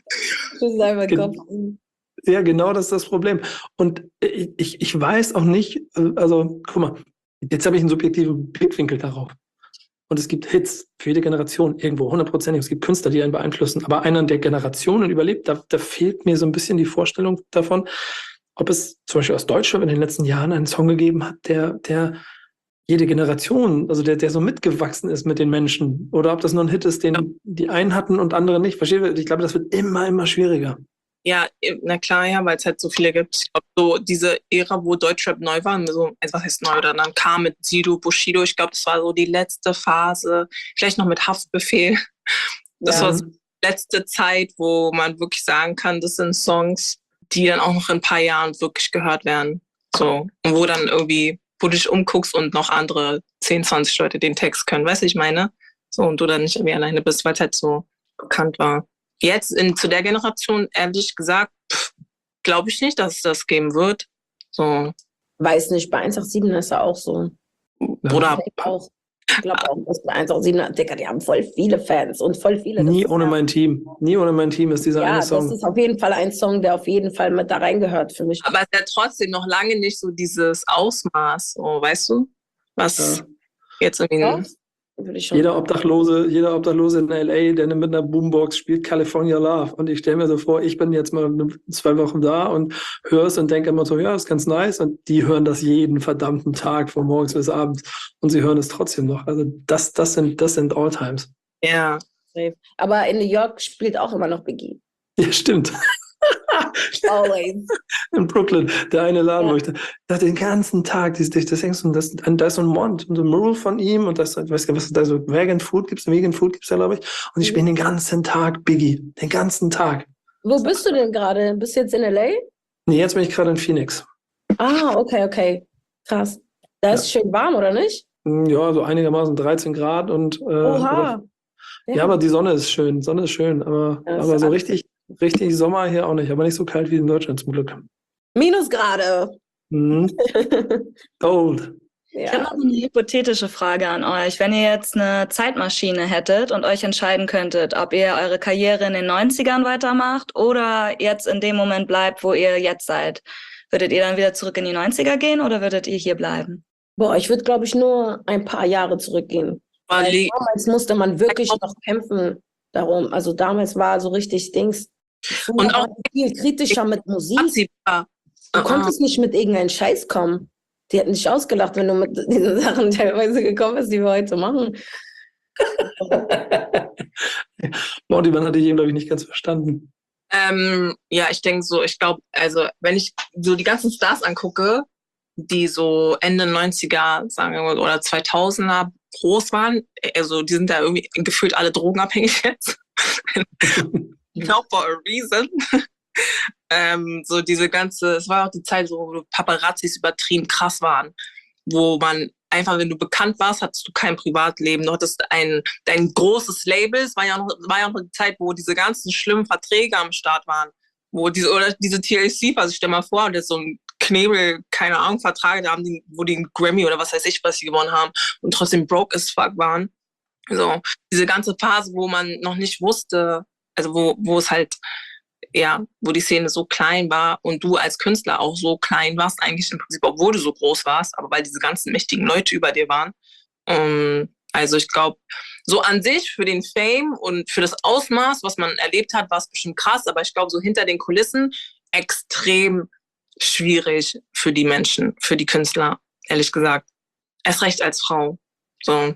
Das ist einfach Gen- Kopf. Ja, genau, das ist das Problem. Und ich, ich ich weiß auch nicht, also guck mal, jetzt habe ich einen subjektiven Blickwinkel darauf. Und es gibt Hits für jede Generation irgendwo, hundertprozentig. Es gibt Künstler, die einen beeinflussen. Aber einer der Generationen überlebt, da, da fehlt mir so ein bisschen die Vorstellung davon, ob es zum Beispiel aus Deutschland in den letzten Jahren einen Song gegeben hat, der, der jede Generation, also der, der so mitgewachsen ist mit den Menschen. Oder ob das nur ein Hit ist, den die einen hatten und andere nicht. Verstehe ich? Ich glaube, das wird immer, immer schwieriger. Ja, na klar, ja, weil es halt so viele gibt. Ich glaube, so diese Ära, wo Deutschrap neu war, so, also was heißt neu, oder dann kam mit Sido, Bushido, ich glaube, das war so die letzte Phase, vielleicht noch mit Haftbefehl. Das Ja. war so die letzte Zeit, wo man wirklich sagen kann, das sind Songs, die dann auch noch in ein paar Jahren wirklich gehört werden. So, und wo dann irgendwie, wo du dich umguckst und noch andere zehn, zwanzig Leute den Text können, weißt du, ich meine? So, und du dann nicht irgendwie alleine bist, weil es halt so bekannt war. Jetzt in, zu der Generation, ehrlich gesagt, glaube ich nicht, dass es das geben wird. So. Weiß nicht, bei eins acht sieben ist er auch so. Ja. Oder Ich auch. Ich glaube auch, dass bei eins acht sieben, Digga, die haben voll viele Fans und voll viele. Das Nie ist ohne ja, mein Team. Nie ohne mein Team ist dieser Ja, eine das Song. ist auf jeden Fall ein Song, der auf jeden Fall mit da reingehört für mich. aber es ist ja trotzdem noch lange nicht so dieses Ausmaß, so, weißt du? Was Ja. jetzt irgendwie. Doch, würde ich schon Jeder sagen. Obdachlose, jeder Obdachlose in L A, der mit einer Boombox spielt California Love. Und ich stelle mir so vor, ich bin jetzt mal zwei Wochen da und höre es und denke immer so, ja, ist ganz nice. Und die hören das jeden verdammten Tag von morgens bis abends. Und sie hören es trotzdem noch. Also das, das sind, das sind Alltimes. Ja. Safe. Aber in New York spielt auch immer noch Biggie. Ja, stimmt. Always. In Brooklyn, der eine Laden, Ja. wo ich da, da den ganzen Tag, das, das, das denkst du, das, da ist so ein Mond und so ein Mural von ihm und das, ich weiß gar nicht, was da so Vegan Food gibt's, Vegan Food gibt's da, glaube ich. Und ich Mhm. spiele den ganzen Tag Biggie. Den ganzen Tag. Wo bist du denn gerade? Bist du jetzt in L A? Nee, jetzt bin ich gerade in Phoenix. Ah, okay, okay. Krass. Da ist schön warm, oder nicht? Ja, so einigermaßen dreizehn Grad und äh, Oha. ja, aber die Sonne ist schön. Sonne ist schön, aber, Ja, das aber ist so alles- richtig, richtig Sommer hier auch nicht, aber nicht so kalt wie in Deutschland zum Glück. Minusgrade. Mhm. Cold. Ich habe Ja. noch eine hypothetische Frage an euch. Wenn ihr jetzt eine Zeitmaschine hättet und euch entscheiden könntet, ob ihr eure Karriere in den neunzigern weitermacht oder jetzt in dem Moment bleibt, wo ihr jetzt seid, würdet ihr dann wieder zurück in die neunziger gehen oder würdet ihr hier bleiben? Boah, ich würde, glaube ich, nur ein paar Jahre zurückgehen. Weil Weil die- damals musste man wirklich noch kämpfen darum. Also damals war so richtig Dings. Früher Und auch- war viel kritischer mit Musik. absehbar. Du Uh-uh. konntest nicht mit irgendeinem Scheiß kommen. Die hätten dich ausgelacht, wenn du mit diesen Sachen teilweise gekommen bist, die wir heute machen. Morty, man hatte ich eben, glaube ich, nicht ganz verstanden. Ähm, ja, ich denke so, ich glaube, also wenn ich so die ganzen Stars angucke, die so Ende neunziger, sagen wir mal, oder zweitausender groß waren, also die sind da irgendwie gefühlt alle drogenabhängig jetzt. Genau, for a reason. ähm, so diese ganze, es war auch die Zeit, so, wo Paparazzis übertrieben krass waren, wo man einfach, wenn du bekannt warst, hattest du kein Privatleben, du hattest ein, dein großes Label, es war ja, noch, war ja auch noch die Zeit, wo diese ganzen schlimmen Verträge am Start waren, wo diese, oder diese T L C, also stell mal vor, das ist so ein Knebel, keine Ahnung, Vertrag, da haben die, wo die einen Grammy oder was weiß ich, was sie gewonnen haben und trotzdem broke as fuck waren. So, diese ganze Phase, wo man noch nicht wusste, also wo, wo es halt, ja, wo die Szene so klein war und du als Künstler auch so klein warst, eigentlich im Prinzip, obwohl du so groß warst, aber weil diese ganzen mächtigen Leute über dir waren. Um, also ich glaube, so an sich für den Fame und für das Ausmaß, was man erlebt hat, war es bestimmt krass, aber ich glaube, so hinter den Kulissen extrem schwierig für die Menschen, für die Künstler, ehrlich gesagt. Erst recht als Frau. So.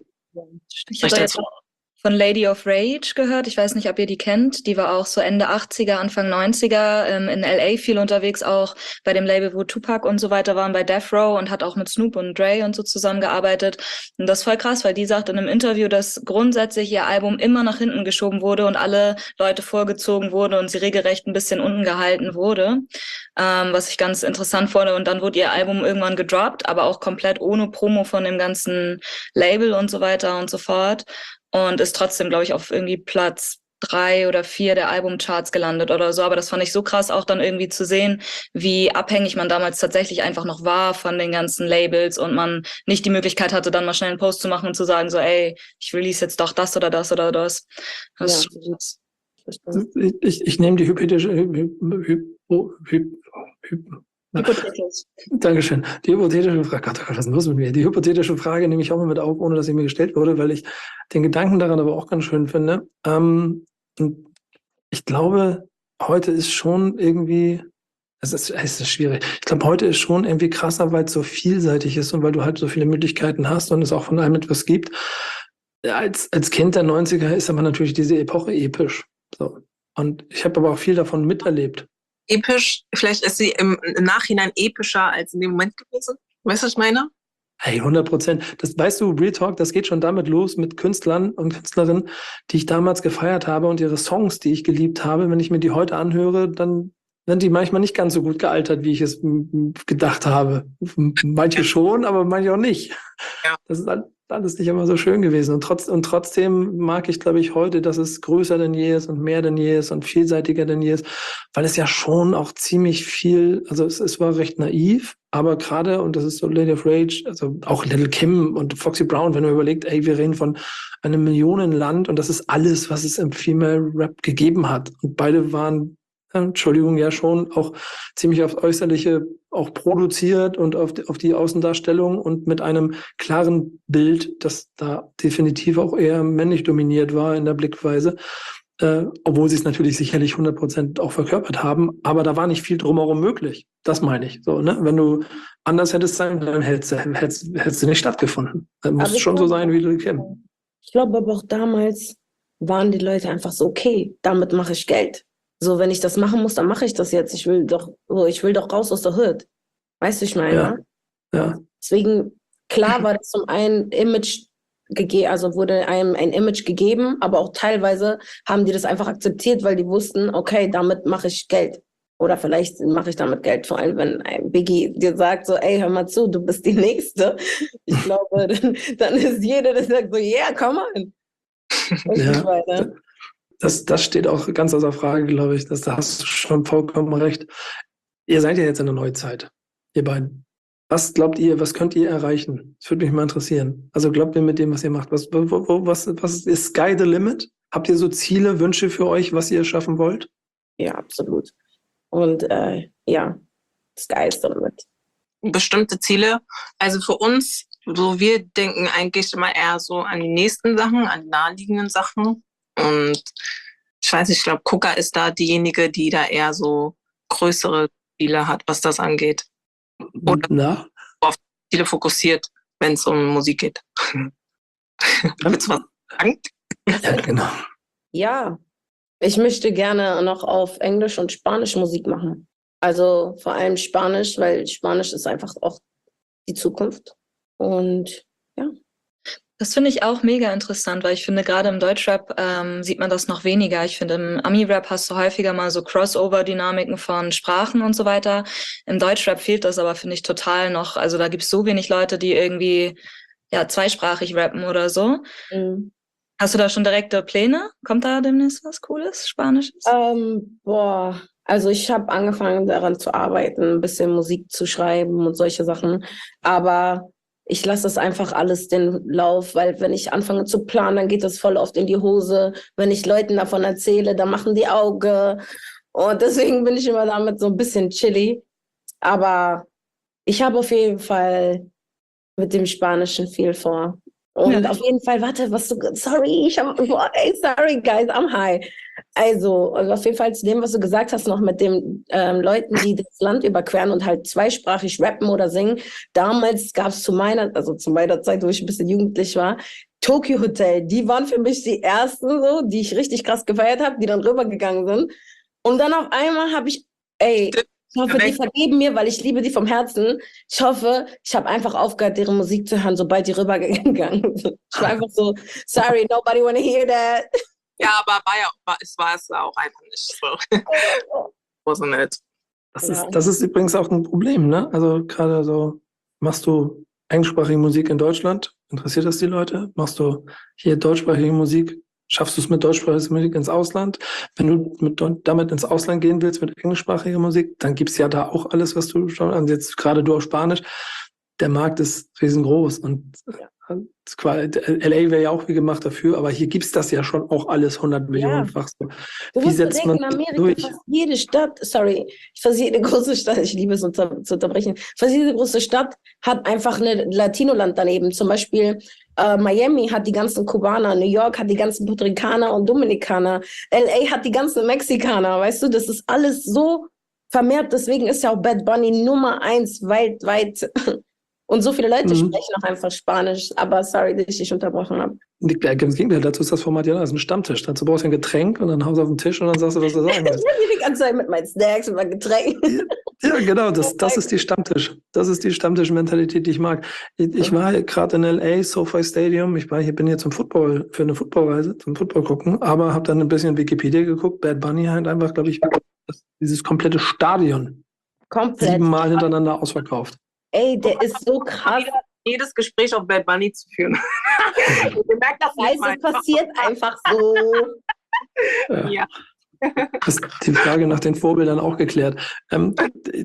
Ich habe jetzt auch von Lady of Rage gehört. Ich weiß nicht, ob ihr die kennt. Die war auch so Ende achtziger, Anfang neunziger ähm, in L A viel unterwegs, auch bei dem Label, wo Tupac und so weiter waren, bei Death Row, und hat auch mit Snoop und Dre und so zusammengearbeitet. Und das ist voll krass, weil die sagt in einem Interview, dass grundsätzlich ihr Album immer nach hinten geschoben wurde und alle Leute vorgezogen wurde und sie regelrecht ein bisschen unten gehalten wurde, ähm, was ich ganz interessant fand. Und dann wurde ihr Album irgendwann gedroppt, aber auch komplett ohne Promo von dem ganzen Label und so weiter und so fort. Und ist trotzdem, glaube ich, auf irgendwie Platz drei oder vier der Albumcharts gelandet oder so. Aber das fand ich so krass, auch dann irgendwie zu sehen, wie abhängig man damals tatsächlich einfach noch war von den ganzen Labels und man nicht die Möglichkeit hatte, dann mal schnell einen Post zu machen und zu sagen, so, ey, ich release jetzt doch das oder das oder das. Das Ja. ist Ich, ich, ich nehme die hypothetische, hy, hy, hy, hy, hypothetisch. Dankeschön. Die hypothetische Frage, Gott, was ist denn los mit mir? Die hypothetische Frage nehme ich auch mal mit auf, ohne dass sie mir gestellt wurde, weil ich den Gedanken daran aber auch ganz schön finde. Ähm, und ich glaube, heute ist schon irgendwie, es ist, es ist schwierig. Ich glaube, heute ist schon irgendwie krasser, weil es so vielseitig ist und weil du halt so viele Möglichkeiten hast und es auch von allem etwas gibt. Als, als Kind der neunziger ist aber natürlich diese Epoche episch. So. Und ich habe aber auch viel davon miterlebt. Episch, vielleicht ist sie im, im Nachhinein epischer als in dem Moment gewesen. Weißt du, was ich meine? Hey, hundert Prozent. Das weißt du, Real Talk, das geht schon damit los mit Künstlern und Künstlerinnen, die ich damals gefeiert habe und ihre Songs, die ich geliebt habe. Wenn ich mir die heute anhöre, dann sind die manchmal nicht ganz so gut gealtert, wie ich es m- gedacht habe. Manche schon, aber manche auch nicht. Ja. Das ist all- alles nicht immer so schön gewesen. Und, trotz, und trotzdem mag ich, glaube ich, heute, dass es größer denn je ist und mehr denn je ist und vielseitiger denn je ist, weil es ja schon auch ziemlich viel, also es, es war recht naiv, aber gerade, und das ist so Lady of Rage, also auch Little Kim und Foxy Brown, wenn man überlegt, ey, wir reden von einem Millionenland und das ist alles, was es im Female Rap gegeben hat. Und beide waren, ja, Entschuldigung, ja schon auch ziemlich aufs Äußerliche auch produziert und auf die, auf die Außendarstellung und mit einem klaren Bild, das da definitiv auch eher männlich dominiert war in der Blickweise, äh, obwohl sie es natürlich sicherlich hundert Prozent auch verkörpert haben, aber da war nicht viel drumherum möglich. Das meine ich. So, ne? Wenn du anders hättest sein, dann hättest, hättest, hättest du nicht stattgefunden. Dann muss Aber es ich schon so glaube- sein wie Lil Kim. Ich glaube aber auch damals waren die Leute einfach so, okay, damit mache ich Geld. So, wenn ich das machen muss, dann mache ich das jetzt. Ich will doch, so, ich will doch raus aus der Hood. Weißt du, ich meine? Ja. Ja. Deswegen, klar war das zum einen Image gegeben, also wurde einem ein Image gegeben, aber auch teilweise haben die das einfach akzeptiert, weil die wussten, okay, damit mache ich Geld. Oder vielleicht mache ich damit Geld, vor allem wenn ein Biggie dir sagt so, ey, hör mal zu, du bist die Nächste. Ich glaube, dann, dann ist jeder, der sagt so, yeah, come on. Ja. Weiter. Das, das steht auch ganz außer Frage, glaube ich. Das, da hast du schon vollkommen recht. Ihr seid ja jetzt in der Neuzeit, ihr beiden. Was glaubt ihr, was könnt ihr erreichen? Das würde mich mal interessieren. Also glaubt ihr mit dem, was ihr macht? Was, wo, wo, was, was ist Sky the Limit? Habt ihr so Ziele, Wünsche für euch, was ihr schaffen wollt? Ja, absolut. Und äh, ja, Sky is the limit. Bestimmte Ziele. Also für uns, so wir denken eigentlich immer eher so an die nächsten Sachen, an die naheliegenden Sachen. Und ich weiß nicht, ich glaube, Koka ist da diejenige, die da eher so größere Ziele hat, was das angeht. Oder Na? auf Ziele fokussiert, wenn es um Musik geht. Willst du was sagen? Ja, genau. Ja, ich möchte gerne noch auf Englisch und Spanisch Musik machen. Also vor allem Spanisch, weil Spanisch ist einfach auch die Zukunft. Und ja. Das finde ich auch mega interessant, weil ich finde, gerade im Deutschrap ähm, sieht man das noch weniger. Ich finde, im Ami-Rap hast du häufiger mal so Crossover-Dynamiken von Sprachen und so weiter. Im Deutschrap fehlt das aber, finde ich, total noch. Also da gibt es so wenig Leute, die irgendwie ja zweisprachig rappen oder so. Mhm. Hast du da schon direkte Pläne? Kommt da demnächst was Cooles, Spanisches? Ähm, boah, also ich habe angefangen daran zu arbeiten, ein bisschen Musik zu schreiben und solche Sachen. Aber ich lasse das einfach alles den Lauf, weil wenn ich anfange zu planen, dann geht das voll oft in die Hose. Wenn ich Leuten davon erzähle, dann machen die Auge. Und deswegen bin ich immer damit so ein bisschen chilly. Aber ich habe auf jeden Fall mit dem Spanischen viel vor. Und Ja. auf jeden Fall, warte, was du, sorry, ich hab, boah, ey, sorry, guys, I'm high. Also, also auf jeden Fall zu dem, was du gesagt hast, noch mit den ähm, Leuten, die das Land überqueren und halt zweisprachig rappen oder singen. Damals gab es zu meiner, also zu meiner Zeit, wo ich ein bisschen jugendlich war, Tokyo Hotel. Die waren für mich die ersten, so, die ich richtig krass gefeiert habe, die dann rübergegangen sind. Und dann auf einmal habe ich, ey, ich hoffe, die vergeben mir, weil ich liebe die vom Herzen. Ich hoffe, ich habe einfach aufgehört, deren Musik zu hören, sobald die rübergegangen sind. Ich war einfach so, sorry, nobody wanna hear that. Ja, aber war ja, war, es war es auch einfach nicht so. Wasn't it? Das, Ja. ist, das ist übrigens auch ein Problem, ne? Also gerade so, machst du englischsprachige Musik in Deutschland? Interessiert das die Leute? Machst du hier deutschsprachige Musik? Schaffst du es mit deutschsprachiger Musik ins Ausland? Wenn du mit, damit ins Ausland gehen willst mit englischsprachiger Musik, dann gibt's ja da auch alles, was du schon, also jetzt gerade du auf Spanisch, der Markt ist riesengroß und äh, L A wäre ja auch wie gemacht dafür, aber hier gibt's das ja schon auch alles hundert Millionenfach. So. Du Wie musst setzt man bedenken, in Amerika, durch? fast jede Stadt, sorry, fast jede große Stadt, ich liebe es unter, zu unterbrechen, fast jede große Stadt hat einfach ein Latino-Land daneben. Zum Beispiel äh, Miami hat die ganzen Kubaner, New York hat die ganzen Puerto Ricaner und Dominikaner, L A hat die ganzen Mexikaner, weißt du, das ist alles so vermehrt, deswegen ist ja auch Bad Bunny Nummer eins weltweit. Und so viele Leute Mhm. sprechen auch einfach Spanisch, aber sorry, dass ich dich unterbrochen habe. Ganz Gegenteil, dazu ist das Format ja da, das ist ein Stammtisch. Dazu brauchst du ein Getränk und dann haust du auf den Tisch und dann sagst du, was du sagen willst. Ich bin die ganze Zeit mit meinen Snacks und meinen Getränken. Ja, genau, das, das ist die Stammtisch. Das ist die Stammtisch-Mentalität, die ich mag. Ich, ich war gerade in L A, SoFi Stadium. Ich war hier, bin hier zum Football, für eine Footballreise, zum Football gucken, aber habe dann ein bisschen Wikipedia geguckt. Bad Bunny halt einfach, glaube ich, das, dieses komplette Stadion Komplett. siebenmal hintereinander ausverkauft. Ey, der ist so krass. Jedes Gespräch auf Bad Bunny zu führen. Ich merke das nicht Weißt, mal. es passiert einfach so. Ja. Ja. Ist die Frage nach den Vorbildern auch geklärt. Ähm,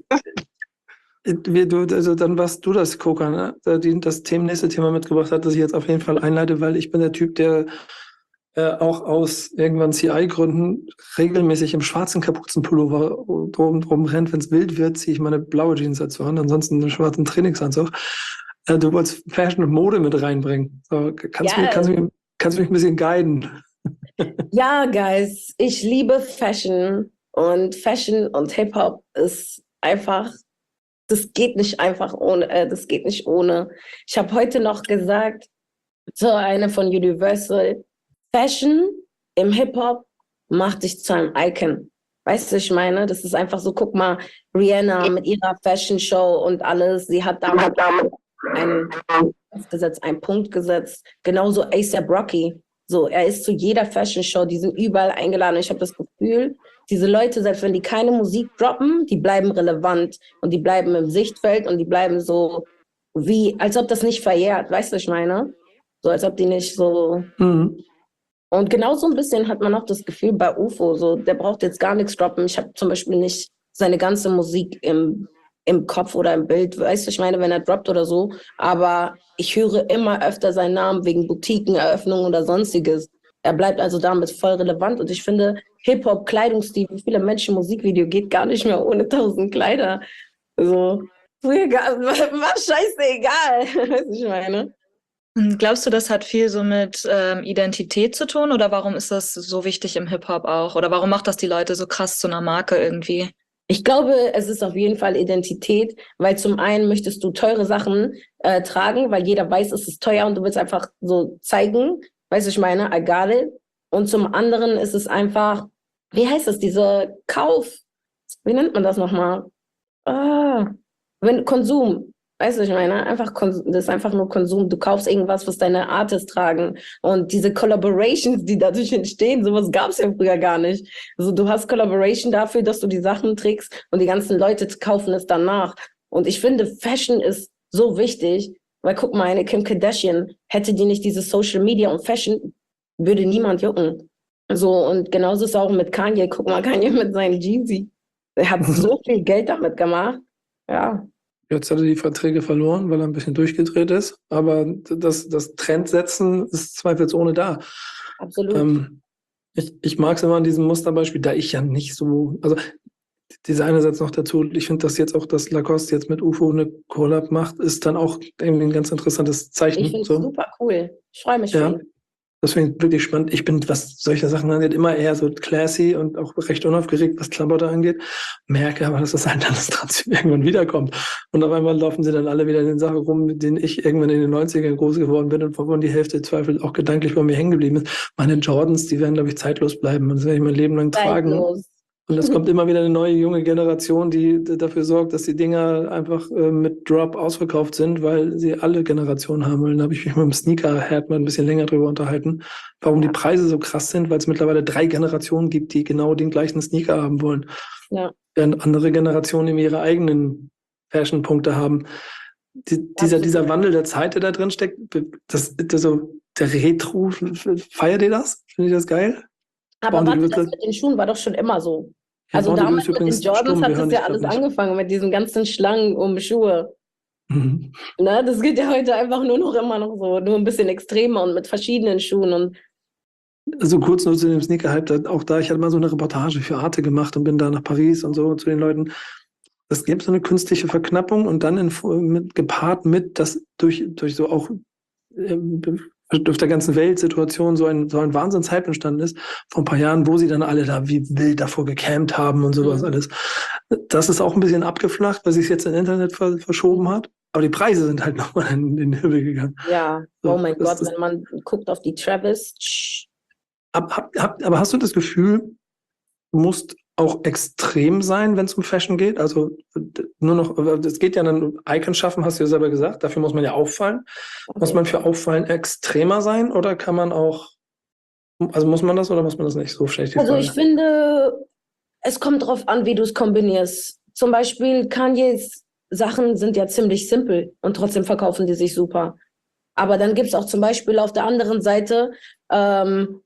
wir, du, also dann warst du das, Koka, ne? Der die, das Thema, nächste Thema mitgebracht hat, das ich jetzt auf jeden Fall einleite, weil ich bin der Typ, der äh, auch aus irgendwann C I-Gründen regelmäßig im schwarzen Kapuzenpullover drum, drum rennt. Wenn es wild wird, ziehe ich meine blaue Jeans dazu an, ansonsten einen schwarzen Trainingsanzug. Äh, du wolltest Fashion und Mode mit reinbringen. So, kannst, Ja. du mich, kannst, du mich, kannst du mich ein bisschen guiden? Ja, guys, ich liebe Fashion und Fashion und Hip-Hop ist einfach, das geht nicht einfach ohne, äh, das geht nicht ohne. Ich habe heute noch gesagt, so eine von Universal, Fashion im Hip-Hop macht dich zu einem Icon. Weißt du, ich meine, das ist einfach so, guck mal, Rihanna mit ihrer Fashion-Show und alles, sie hat damals einen, gesetzt, einen Punkt gesetzt, genauso A$AP Rocky. So, er ist zu jeder Fashion-Show, die sind überall eingeladen. Ich habe das Gefühl, diese Leute, selbst wenn die keine Musik droppen, die bleiben relevant und die bleiben im Sichtfeld und die bleiben so wie, als ob das nicht verjährt. Weißt du, was ich meine? So, als ob die nicht so... Mhm. Und genau so ein bisschen hat man auch das Gefühl bei U F O, so, der braucht jetzt gar nichts droppen. Ich habe zum Beispiel nicht seine ganze Musik im, im Kopf oder im Bild, weißt du, ich meine, wenn er droppt oder so, aber ich höre immer öfter seinen Namen wegen Boutiqueneröffnungen oder sonstiges. Er bleibt also damit voll relevant und ich finde, Hip-Hop, Kleidungsstil, wie viele Menschen Musikvideo geht gar nicht mehr ohne tausend Kleider. So, früher gar- war scheißegal, weißt du, ich meine. Und glaubst du, das hat viel so mit ähm, Identität zu tun oder warum ist das so wichtig im Hip-Hop auch? Oder warum macht das die Leute so krass zu einer Marke irgendwie? Ich glaube, es ist auf jeden Fall Identität, weil zum einen möchtest du teure Sachen äh, tragen, weil jeder weiß, es ist teuer und du willst einfach so zeigen, weißt du, ich meine, I got it. Und zum anderen ist es einfach, wie heißt das, dieser Kauf, wie nennt man das nochmal? Ah, wenn Konsum, weißt du, ich meine, einfach Konsum, das ist einfach nur Konsum. Du kaufst irgendwas, was deine Artists tragen und diese Collaborations, die dadurch entstehen, sowas gab es ja früher gar nicht. Also du hast Collaboration dafür, dass du die Sachen trägst und die ganzen Leute kaufen es danach. Und ich finde, Fashion ist so wichtig, weil guck mal, eine Kim Kardashian, hätte die nicht diese Social Media und Fashion, würde niemand jucken. So, und genauso ist es auch mit Kanye. Guck mal, Kanye mit seinen Jeezy. Er hat so viel Geld damit gemacht. Ja. Jetzt hat er die Verträge verloren, weil er ein bisschen durchgedreht ist. Aber das, das Trendsetzen ist zweifelsohne da. Absolut. Ähm, ich, ich mag es immer an diesem Musterbeispiel, da ich ja nicht so, also dieser eine Satz noch dazu, ich finde, dass jetzt auch, dass Lacoste jetzt mit U F O eine Collab macht, ist dann auch irgendwie ein ganz interessantes Zeichen. Ich finde es so. super cool. Ich freue mich Ja. für ihn. Das finde ich wirklich spannend. Ich bin, was solche Sachen angeht, immer eher so classy und auch recht unaufgeregt, was Klamotte angeht. Merke aber, dass das halt dann trotzdem irgendwann wiederkommt. Und auf einmal laufen sie dann alle wieder in den Sachen rum, mit denen ich irgendwann in den neunzigern groß geworden bin und wovon die Hälfte Zweifel auch gedanklich bei mir hängen geblieben ist. Meine Jordans, die werden, glaube ich, zeitlos bleiben und das werde ich mein Leben lang tragen. Zeitlos. Und es kommt immer wieder eine neue junge Generation, die d- dafür sorgt, dass die Dinger einfach äh, mit Drop ausverkauft sind, weil sie alle Generationen haben wollen. Da habe ich mich mit dem Sneaker-Herd mal ein bisschen länger drüber unterhalten, warum die Preise so krass sind, weil es mittlerweile drei Generationen gibt, die genau den gleichen Sneaker haben wollen. Ja. Während andere Generationen eben ihre eigenen Fashion-Punkte haben. Die, dieser, dieser Wandel der Zeit, der da drin steckt, das, das so, der Retro, feiert ihr das? Findet ihr das geil? Aber Bauen die warte, das wirklich- mit den Schuhen war doch schon immer so. Ja, Also bauen die damals wirklich mit den übrigens Jordans stumm, hat wir das hören ja dich alles grad nicht. angefangen mit diesen ganzen Schlangen um Schuhe. Mhm. Ne, das geht ja heute einfach nur noch immer noch so, nur ein bisschen extremer und mit verschiedenen Schuhen. Und Also kurz nur zu dem Sneaker-Hype, da- auch da, ich hatte mal so eine Reportage für Arte gemacht und bin da nach Paris und so zu den Leuten. Es gibt so eine künstliche Verknappung und dann in, mit, gepaart mit, dass durch, durch so auch ähm, durch der ganzen Weltsituation so ein, so ein Wahnsinnshype entstanden ist, vor ein paar Jahren, wo sie dann alle da wie wild davor gecampt haben und sowas Mhm. alles. Das ist auch ein bisschen abgeflacht, weil sich jetzt im Internet ver verschoben hat. Aber die Preise sind halt nochmal in den Himmel gegangen. ja, So, oh mein das Gott, ist- wenn man guckt auf die Travis, tsch, Hab, hab, hab, aber hast du das Gefühl, du musst auch extrem sein, wenn es um Fashion geht? Also d- nur noch, es geht ja dann, Icon schaffen, hast du ja selber gesagt, dafür muss man ja auffallen. Muss man für Auffallen extremer sein oder kann man auch, also muss man das oder muss man das nicht? So stelle ich die Also Frage. ich finde, es kommt drauf an, wie du es kombinierst. Zum Beispiel Kanyes Sachen sind ja ziemlich simpel und trotzdem verkaufen die sich super. Aber dann gibt es auch zum Beispiel auf der anderen Seite, ähm,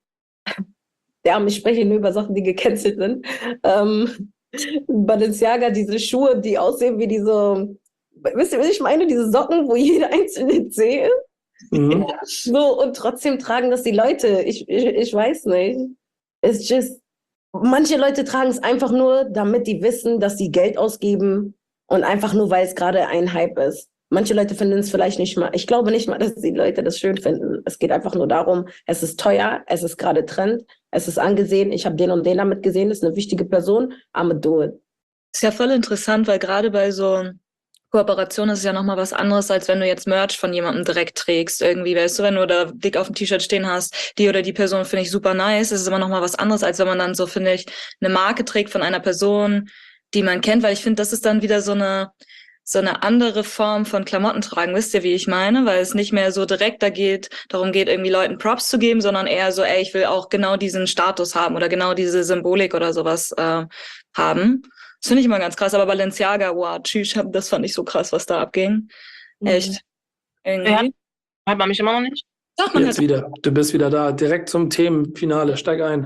ja, ich spreche nur über Sachen, die gecancelt sind. Ähm, Balenciaga, diese Schuhe, die aussehen wie diese, wisst ihr, was ich meine? Diese Socken, wo jeder einzelne Zeh ist. Mhm. So, und trotzdem tragen das die Leute. Ich, ich, ich weiß nicht. It's just, manche Leute tragen es einfach nur, damit die wissen, dass sie Geld ausgeben und einfach nur, weil es gerade ein Hype ist. Manche Leute finden es vielleicht nicht mal, ich glaube nicht mal, dass die Leute das schön finden. Es geht einfach nur darum, es ist teuer, es ist gerade Trend, es ist angesehen, ich habe den und den damit gesehen, ist eine wichtige Person, I'm do it. Ist ja voll interessant, weil gerade bei so Kooperationen ist es ja nochmal was anderes, als wenn du jetzt Merch von jemandem direkt trägst. Irgendwie, weißt du, wenn du da dick auf dem T-Shirt stehen hast, die oder die Person finde ich super nice, ist es immer nochmal was anderes, als wenn man dann so, finde ich, eine Marke trägt von einer Person, die man kennt, weil ich finde, das ist dann wieder so eine so eine andere Form von Klamotten tragen, wisst ihr, wie ich meine? Weil es nicht mehr so direkt da geht, darum geht, irgendwie Leuten Props zu geben, sondern eher so, ey, ich will auch genau diesen Status haben oder genau diese Symbolik oder sowas äh, haben. Das finde ich immer ganz krass, aber Balenciaga, wow, tschüss, das fand ich so krass, was da abging. Echt. Irgendwie. Ja. Hat man mich immer noch nicht? Doch, man Jetzt hat wieder, du bist wieder da. Direkt zum Themenfinale, steig ein.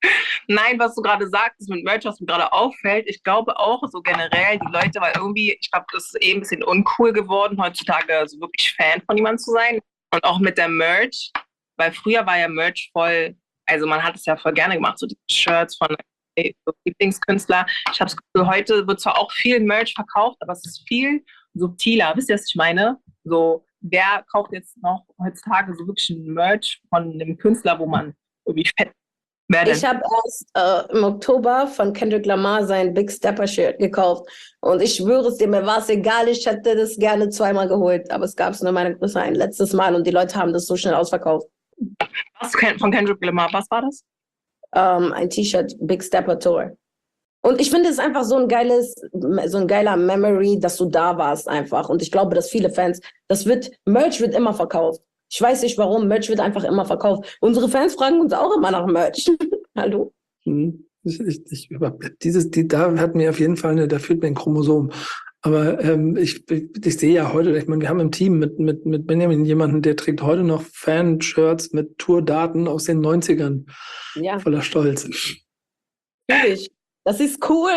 Nein, was du gerade sagst, mit Merch, was mir gerade auffällt, ich glaube auch so generell die Leute, weil irgendwie, ich glaube, das ist eh ein bisschen uncool geworden, heutzutage so wirklich Fan von jemandem zu sein. Und auch mit der Merch, weil früher war ja Merch voll, also man hat es ja voll gerne gemacht, so die Shirts von so Lieblingskünstler. Ich habe das Gefühl, heute wird zwar auch viel Merch verkauft, aber es ist viel subtiler. Wisst ihr, was ich meine? So, wer kauft jetzt noch heutzutage so wirklich ein Merch von einem Künstler, wo man irgendwie fett Wer denn? Ich habe erst äh, im Oktober von Kendrick Lamar sein Big Stepper Shirt gekauft. Und ich schwöre es dir, mir war es egal, ich hätte das gerne zweimal geholt. Aber es gab es nur meine Größe ein letztes Mal und die Leute haben das so schnell ausverkauft. Was von Kendrick Lamar, was war das? Ähm, ein T-Shirt, Big Stepper Tour. Und ich finde es einfach so ein geiles, so ein geiler Memory, dass du da warst einfach. Und ich glaube, dass viele Fans, das wird, Merch wird immer verkauft. Ich weiß nicht warum, Merch wird einfach immer verkauft. Unsere Fans fragen uns auch immer nach Merch. Hallo? Hm. Ich, ich, ich, dieses, die, da hat mir auf jeden Fall, eine, da fehlt mir ein Chromosom. Aber ähm, ich, ich, ich sehe ja heute, ich meine, wir haben im Team mit, mit, mit Benjamin jemanden, der trägt heute noch Fan-Shirts mit Tourdaten aus den neunzigern. Ja, Voller Stolz. natürlich. Das ist cool.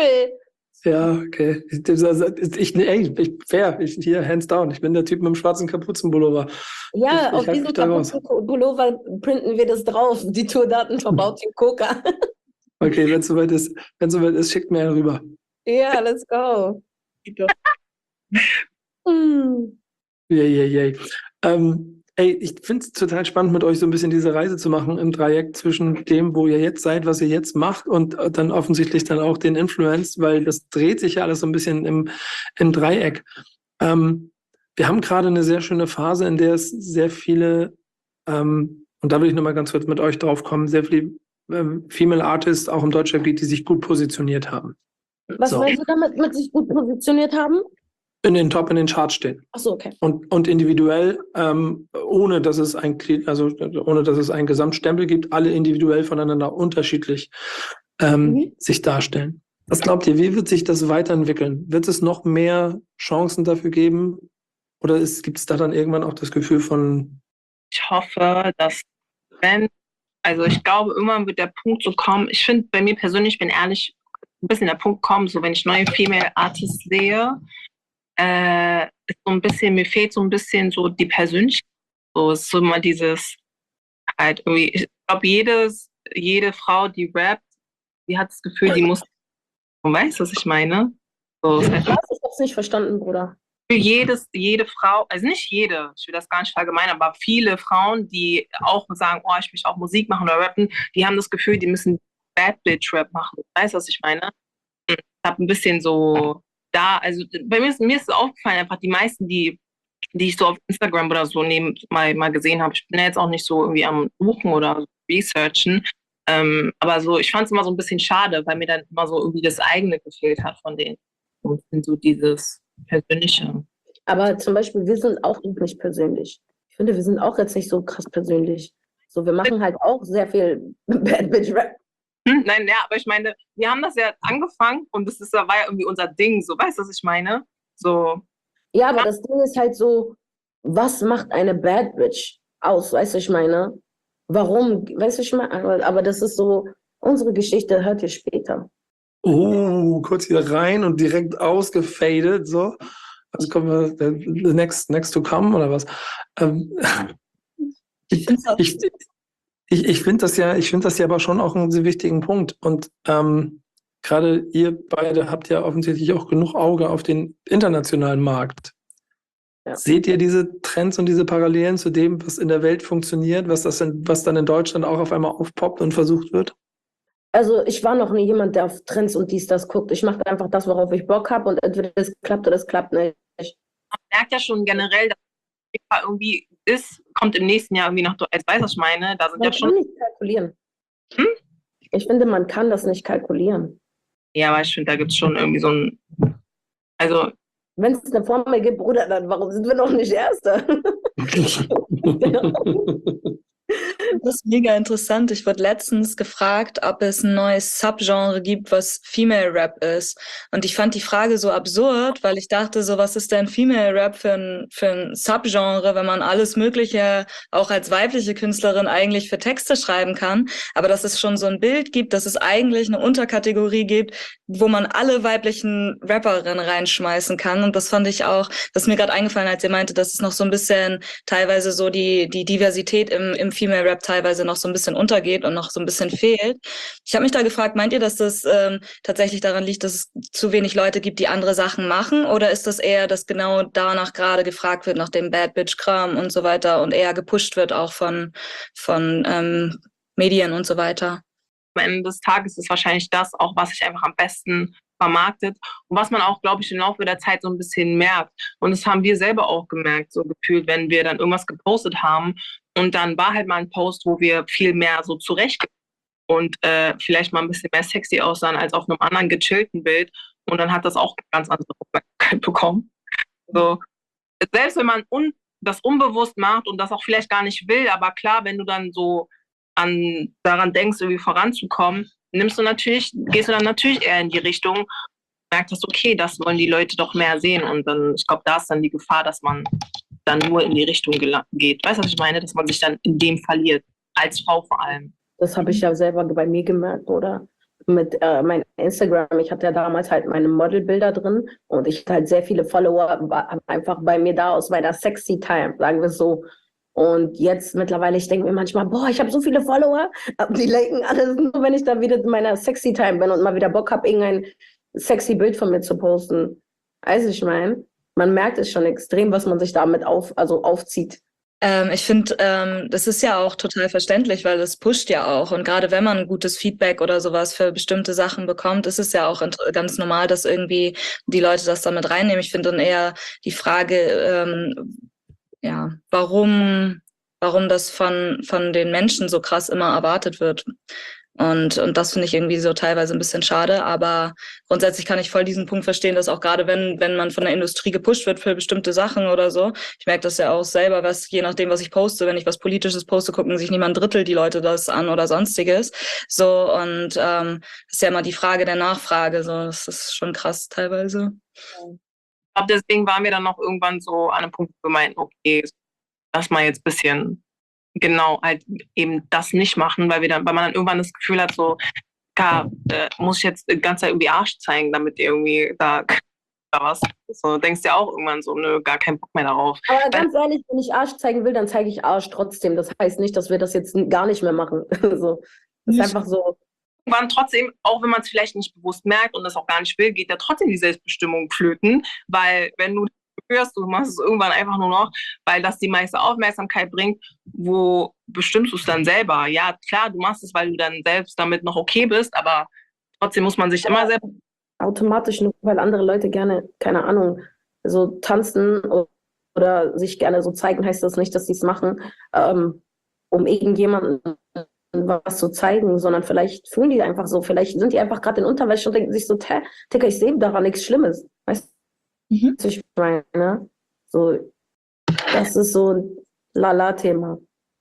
Ja, okay. Ich, ich, ey, ich, fair, ich, hier, hands down. Ich bin der Typ mit dem schwarzen Kapuzenpullover. Ja, Ich- ich auf halte diesem mich da raus. kaputten Pullover printen wir das drauf. Die Tourdaten von Bauteam Coca. Okay, wenn es soweit ist, wenn soweit ist, schickt mir einen rüber. Ja, let's go. Hm. Yay, yay, yay. Ähm, ey, ich finde es total spannend, mit euch so ein bisschen diese Reise zu machen im Dreieck zwischen dem, wo ihr jetzt seid, was ihr jetzt macht und äh, dann offensichtlich dann auch den Influence, weil das dreht sich ja alles so ein bisschen im, im Dreieck. Ähm, wir haben gerade eine sehr schöne Phase, in der es sehr viele, ähm, und da will ich nochmal ganz kurz mit euch drauf kommen, sehr viele ähm, Female Artists auch im Deutschlandgebiet, die sich gut positioniert haben. Was So. meinst du damit, mit sich gut positioniert haben? In den Top, in den Charts stehen. Ach so, okay. Und, und individuell, ähm, ohne dass es ein, Kli- also ohne dass es einen Gesamtstempel gibt, alle individuell voneinander unterschiedlich ähm, Mhm. sich darstellen. Was glaubt ihr, wie wird sich das weiterentwickeln? Wird es noch mehr Chancen dafür geben? Oder gibt es da dann irgendwann auch das Gefühl von, Ich hoffe, dass wenn, also ich glaube, irgendwann wird der Punkt so kommen, ich finde bei mir persönlich, ich bin ehrlich, ein bisschen der Punkt kommen, so wenn ich neue Female Artists sehe, äh, ist so ein bisschen, mir fehlt so ein bisschen so die Persönlichkeit. So, es ist so immer dieses, halt irgendwie, ich glaube, jedes, jede Frau, die rappt, die hat das Gefühl, die muss, du weißt, was ich meine? So, es ist halt Was? Ich hab's nicht verstanden, Bruder. für jedes, jede Frau, also nicht jede, ich will das gar nicht verallgemeinern, aber viele Frauen, die auch sagen, oh, ich möchte auch Musik machen oder rappen, die haben das Gefühl, die müssen Bad Bitch Rap machen. Weißt du, was ich meine? Ich habe ein bisschen so da, also bei mir ist, mir ist es aufgefallen, einfach die meisten, die, die ich so auf Instagram oder so neben, mal, mal gesehen habe, ich bin ja jetzt auch nicht so irgendwie am Suchen oder so researchen, ähm, aber so, ich fand es immer so ein bisschen schade, weil mir dann immer so irgendwie das eigene gefehlt hat von denen. Und so dieses Persönliche. Aber zum Beispiel, wir sind auch nicht persönlich. Ich finde, wir sind auch jetzt nicht so krass persönlich. So, wir machen halt auch sehr viel Bad Bitch Rap. Hm, nein, ja, aber ich meine, wir haben das ja angefangen und das ist, war ja irgendwie unser Ding, so, weißt du, was ich meine? So, Ja, aber das Ding ist halt so, was macht eine Bad Bitch aus, weißt du, ich meine? Warum, weißt du, ich meine? Aber, aber das ist so, unsere Geschichte hört ihr später. oh, kurz wieder rein und direkt ausgefadet, so. Also kommen wir, the next, next to come oder was? Ähm, ich ich, ich, ich finde das ja, ich finde das ja aber schon auch einen sehr wichtigen Punkt. Und ähm, gerade ihr beide habt ja offensichtlich auch genug Auge auf den internationalen Markt. Ja. Seht ihr diese Trends und diese Parallelen zu dem, was in der Welt funktioniert, was das in, was dann in Deutschland auch auf einmal aufpoppt und versucht wird? Also ich war noch nie jemand, der auf Trends und dies, das guckt. Ich mache einfach das, worauf ich Bock habe und entweder es klappt oder es klappt nicht. man merkt ja schon generell, dass es irgendwie ist, kommt im nächsten Jahr irgendwie noch, als weiß, was ich meine, da sind Man ja schon, kann nicht kalkulieren. Hm? Ich finde, man kann das nicht kalkulieren. ja, aber ich finde, da gibt es schon irgendwie so ein, also, Wenn es eine Formel gibt, Bruder, dann warum sind wir noch nicht Erste? Das ist mega interessant. Ich wurde letztens gefragt, ob es ein neues Subgenre gibt, was Female Rap ist. Und ich fand die Frage so absurd, weil ich dachte so, was ist denn Female Rap für ein, für ein Subgenre, wenn man alles Mögliche auch als weibliche Künstlerin eigentlich für Texte schreiben kann. Aber dass es schon so ein Bild gibt, dass es eigentlich eine Unterkategorie gibt, wo man alle weiblichen Rapperinnen reinschmeißen kann. Und das fand ich auch, das ist mir gerade eingefallen, als ihr meinte, dass es noch so ein bisschen teilweise so die, die Diversität im, im Female Rap teilweise noch so ein bisschen untergeht und noch so ein bisschen fehlt. Ich habe mich da gefragt, meint ihr, dass das ähm, tatsächlich daran liegt, dass es zu wenig Leute gibt, die andere Sachen machen? Oder ist das eher, dass genau danach gerade gefragt wird, nach dem Bad Bitch-Kram und so weiter und eher gepusht wird auch von, von ähm, Medien und so weiter? am Ende des Tages ist wahrscheinlich das auch, was sich einfach am besten vermarktet und was man auch, glaube ich, im Laufe der Zeit so ein bisschen merkt. Und das haben wir selber auch gemerkt, so gefühlt, wenn wir dann irgendwas gepostet haben und dann war halt mal ein Post, wo wir viel mehr so zurecht und äh, vielleicht mal ein bisschen mehr sexy aussahen als auf einem anderen gechillten Bild und dann hat das auch ganz andere Aufmerksamkeit bekommen. So, selbst wenn man un das unbewusst macht und das auch vielleicht gar nicht will, aber klar, wenn du dann so an daran denkst, irgendwie voranzukommen, nimmst du natürlich, gehst du dann natürlich eher in die Richtung, merkst du, okay, das wollen die Leute doch mehr sehen und dann, ich glaube, da ist dann die Gefahr, dass man dann nur in die Richtung geht. Weißt du, was ich meine? Dass man sich dann in dem verliert, als Frau vor allem. Das habe ich ja selber bei mir gemerkt, oder? Mit äh, meinem Instagram, ich hatte ja damals halt meine Modelbilder drin und ich hatte halt sehr viele Follower, war einfach bei mir da aus meiner sexy Time, sagen wir so. Und jetzt mittlerweile, ich denke mir manchmal, boah, ich habe so viele Follower, aber die liken alles nur, wenn ich da wieder in meiner sexy Time bin und mal wieder Bock habe, irgendein sexy Bild von mir zu posten. Also ich meine, man merkt es schon extrem, was man sich damit auf, also aufzieht. Ähm, ich finde, ähm, das ist ja auch total verständlich, weil das pusht ja auch. Und gerade wenn man gutes Feedback oder sowas für bestimmte Sachen bekommt, ist es ja auch int- ganz normal, dass irgendwie die Leute das damit reinnehmen. Ich finde dann eher die Frage, ähm, ja, warum, warum das von, von den Menschen so krass immer erwartet wird. Und, und das finde ich irgendwie so teilweise ein bisschen schade, aber grundsätzlich kann ich voll diesen Punkt verstehen, dass auch gerade wenn, wenn man von der Industrie gepusht wird für bestimmte Sachen oder so, ich merke das ja auch selber, was, je nachdem, was ich poste, wenn ich was Politisches poste, gucken sich niemand ein Drittel die Leute das an oder sonstiges. So, und ähm, ist ja immer die Frage der Nachfrage, so, das ist schon krass teilweise. Ich glaube, deswegen waren wir dann noch irgendwann so an einem Punkt, wo wir meinten, okay, lass mal jetzt ein bisschen genau halt eben das nicht machen, weil wir dann, weil man dann irgendwann das Gefühl hat, so, gar, äh, muss ich jetzt die ganze Zeit irgendwie Arsch zeigen, damit irgendwie da, da was. So denkst du ja auch irgendwann so, nö, gar keinen Bock mehr darauf. Aber ganz ehrlich, wenn ich Arsch zeigen will, dann zeige ich Arsch trotzdem. Das heißt nicht, dass wir das jetzt gar nicht mehr machen. So, das ist einfach so. Irgendwann trotzdem, auch wenn man es vielleicht nicht bewusst merkt und das auch gar nicht will, geht ja trotzdem die Selbstbestimmung flöten, weil wenn du hörst, du machst es irgendwann einfach nur noch, weil das die meiste Aufmerksamkeit bringt, wo bestimmst du es dann selber? Ja, klar, du machst es, weil du dann selbst damit noch okay bist, aber trotzdem muss man sich immer selbst... Automatisch, nur weil andere Leute gerne, keine Ahnung, so tanzen oder sich gerne so zeigen, heißt das nicht, dass sie es machen, ähm, um irgendjemanden was zu zeigen, sondern vielleicht fühlen die einfach so, vielleicht sind die einfach gerade in Unterwäsche und denken sich so, Digga, ich sehe daran nichts Schlimmes. Weißt du, Mhm. was ich meine? So, das ist so ein Lala-Thema.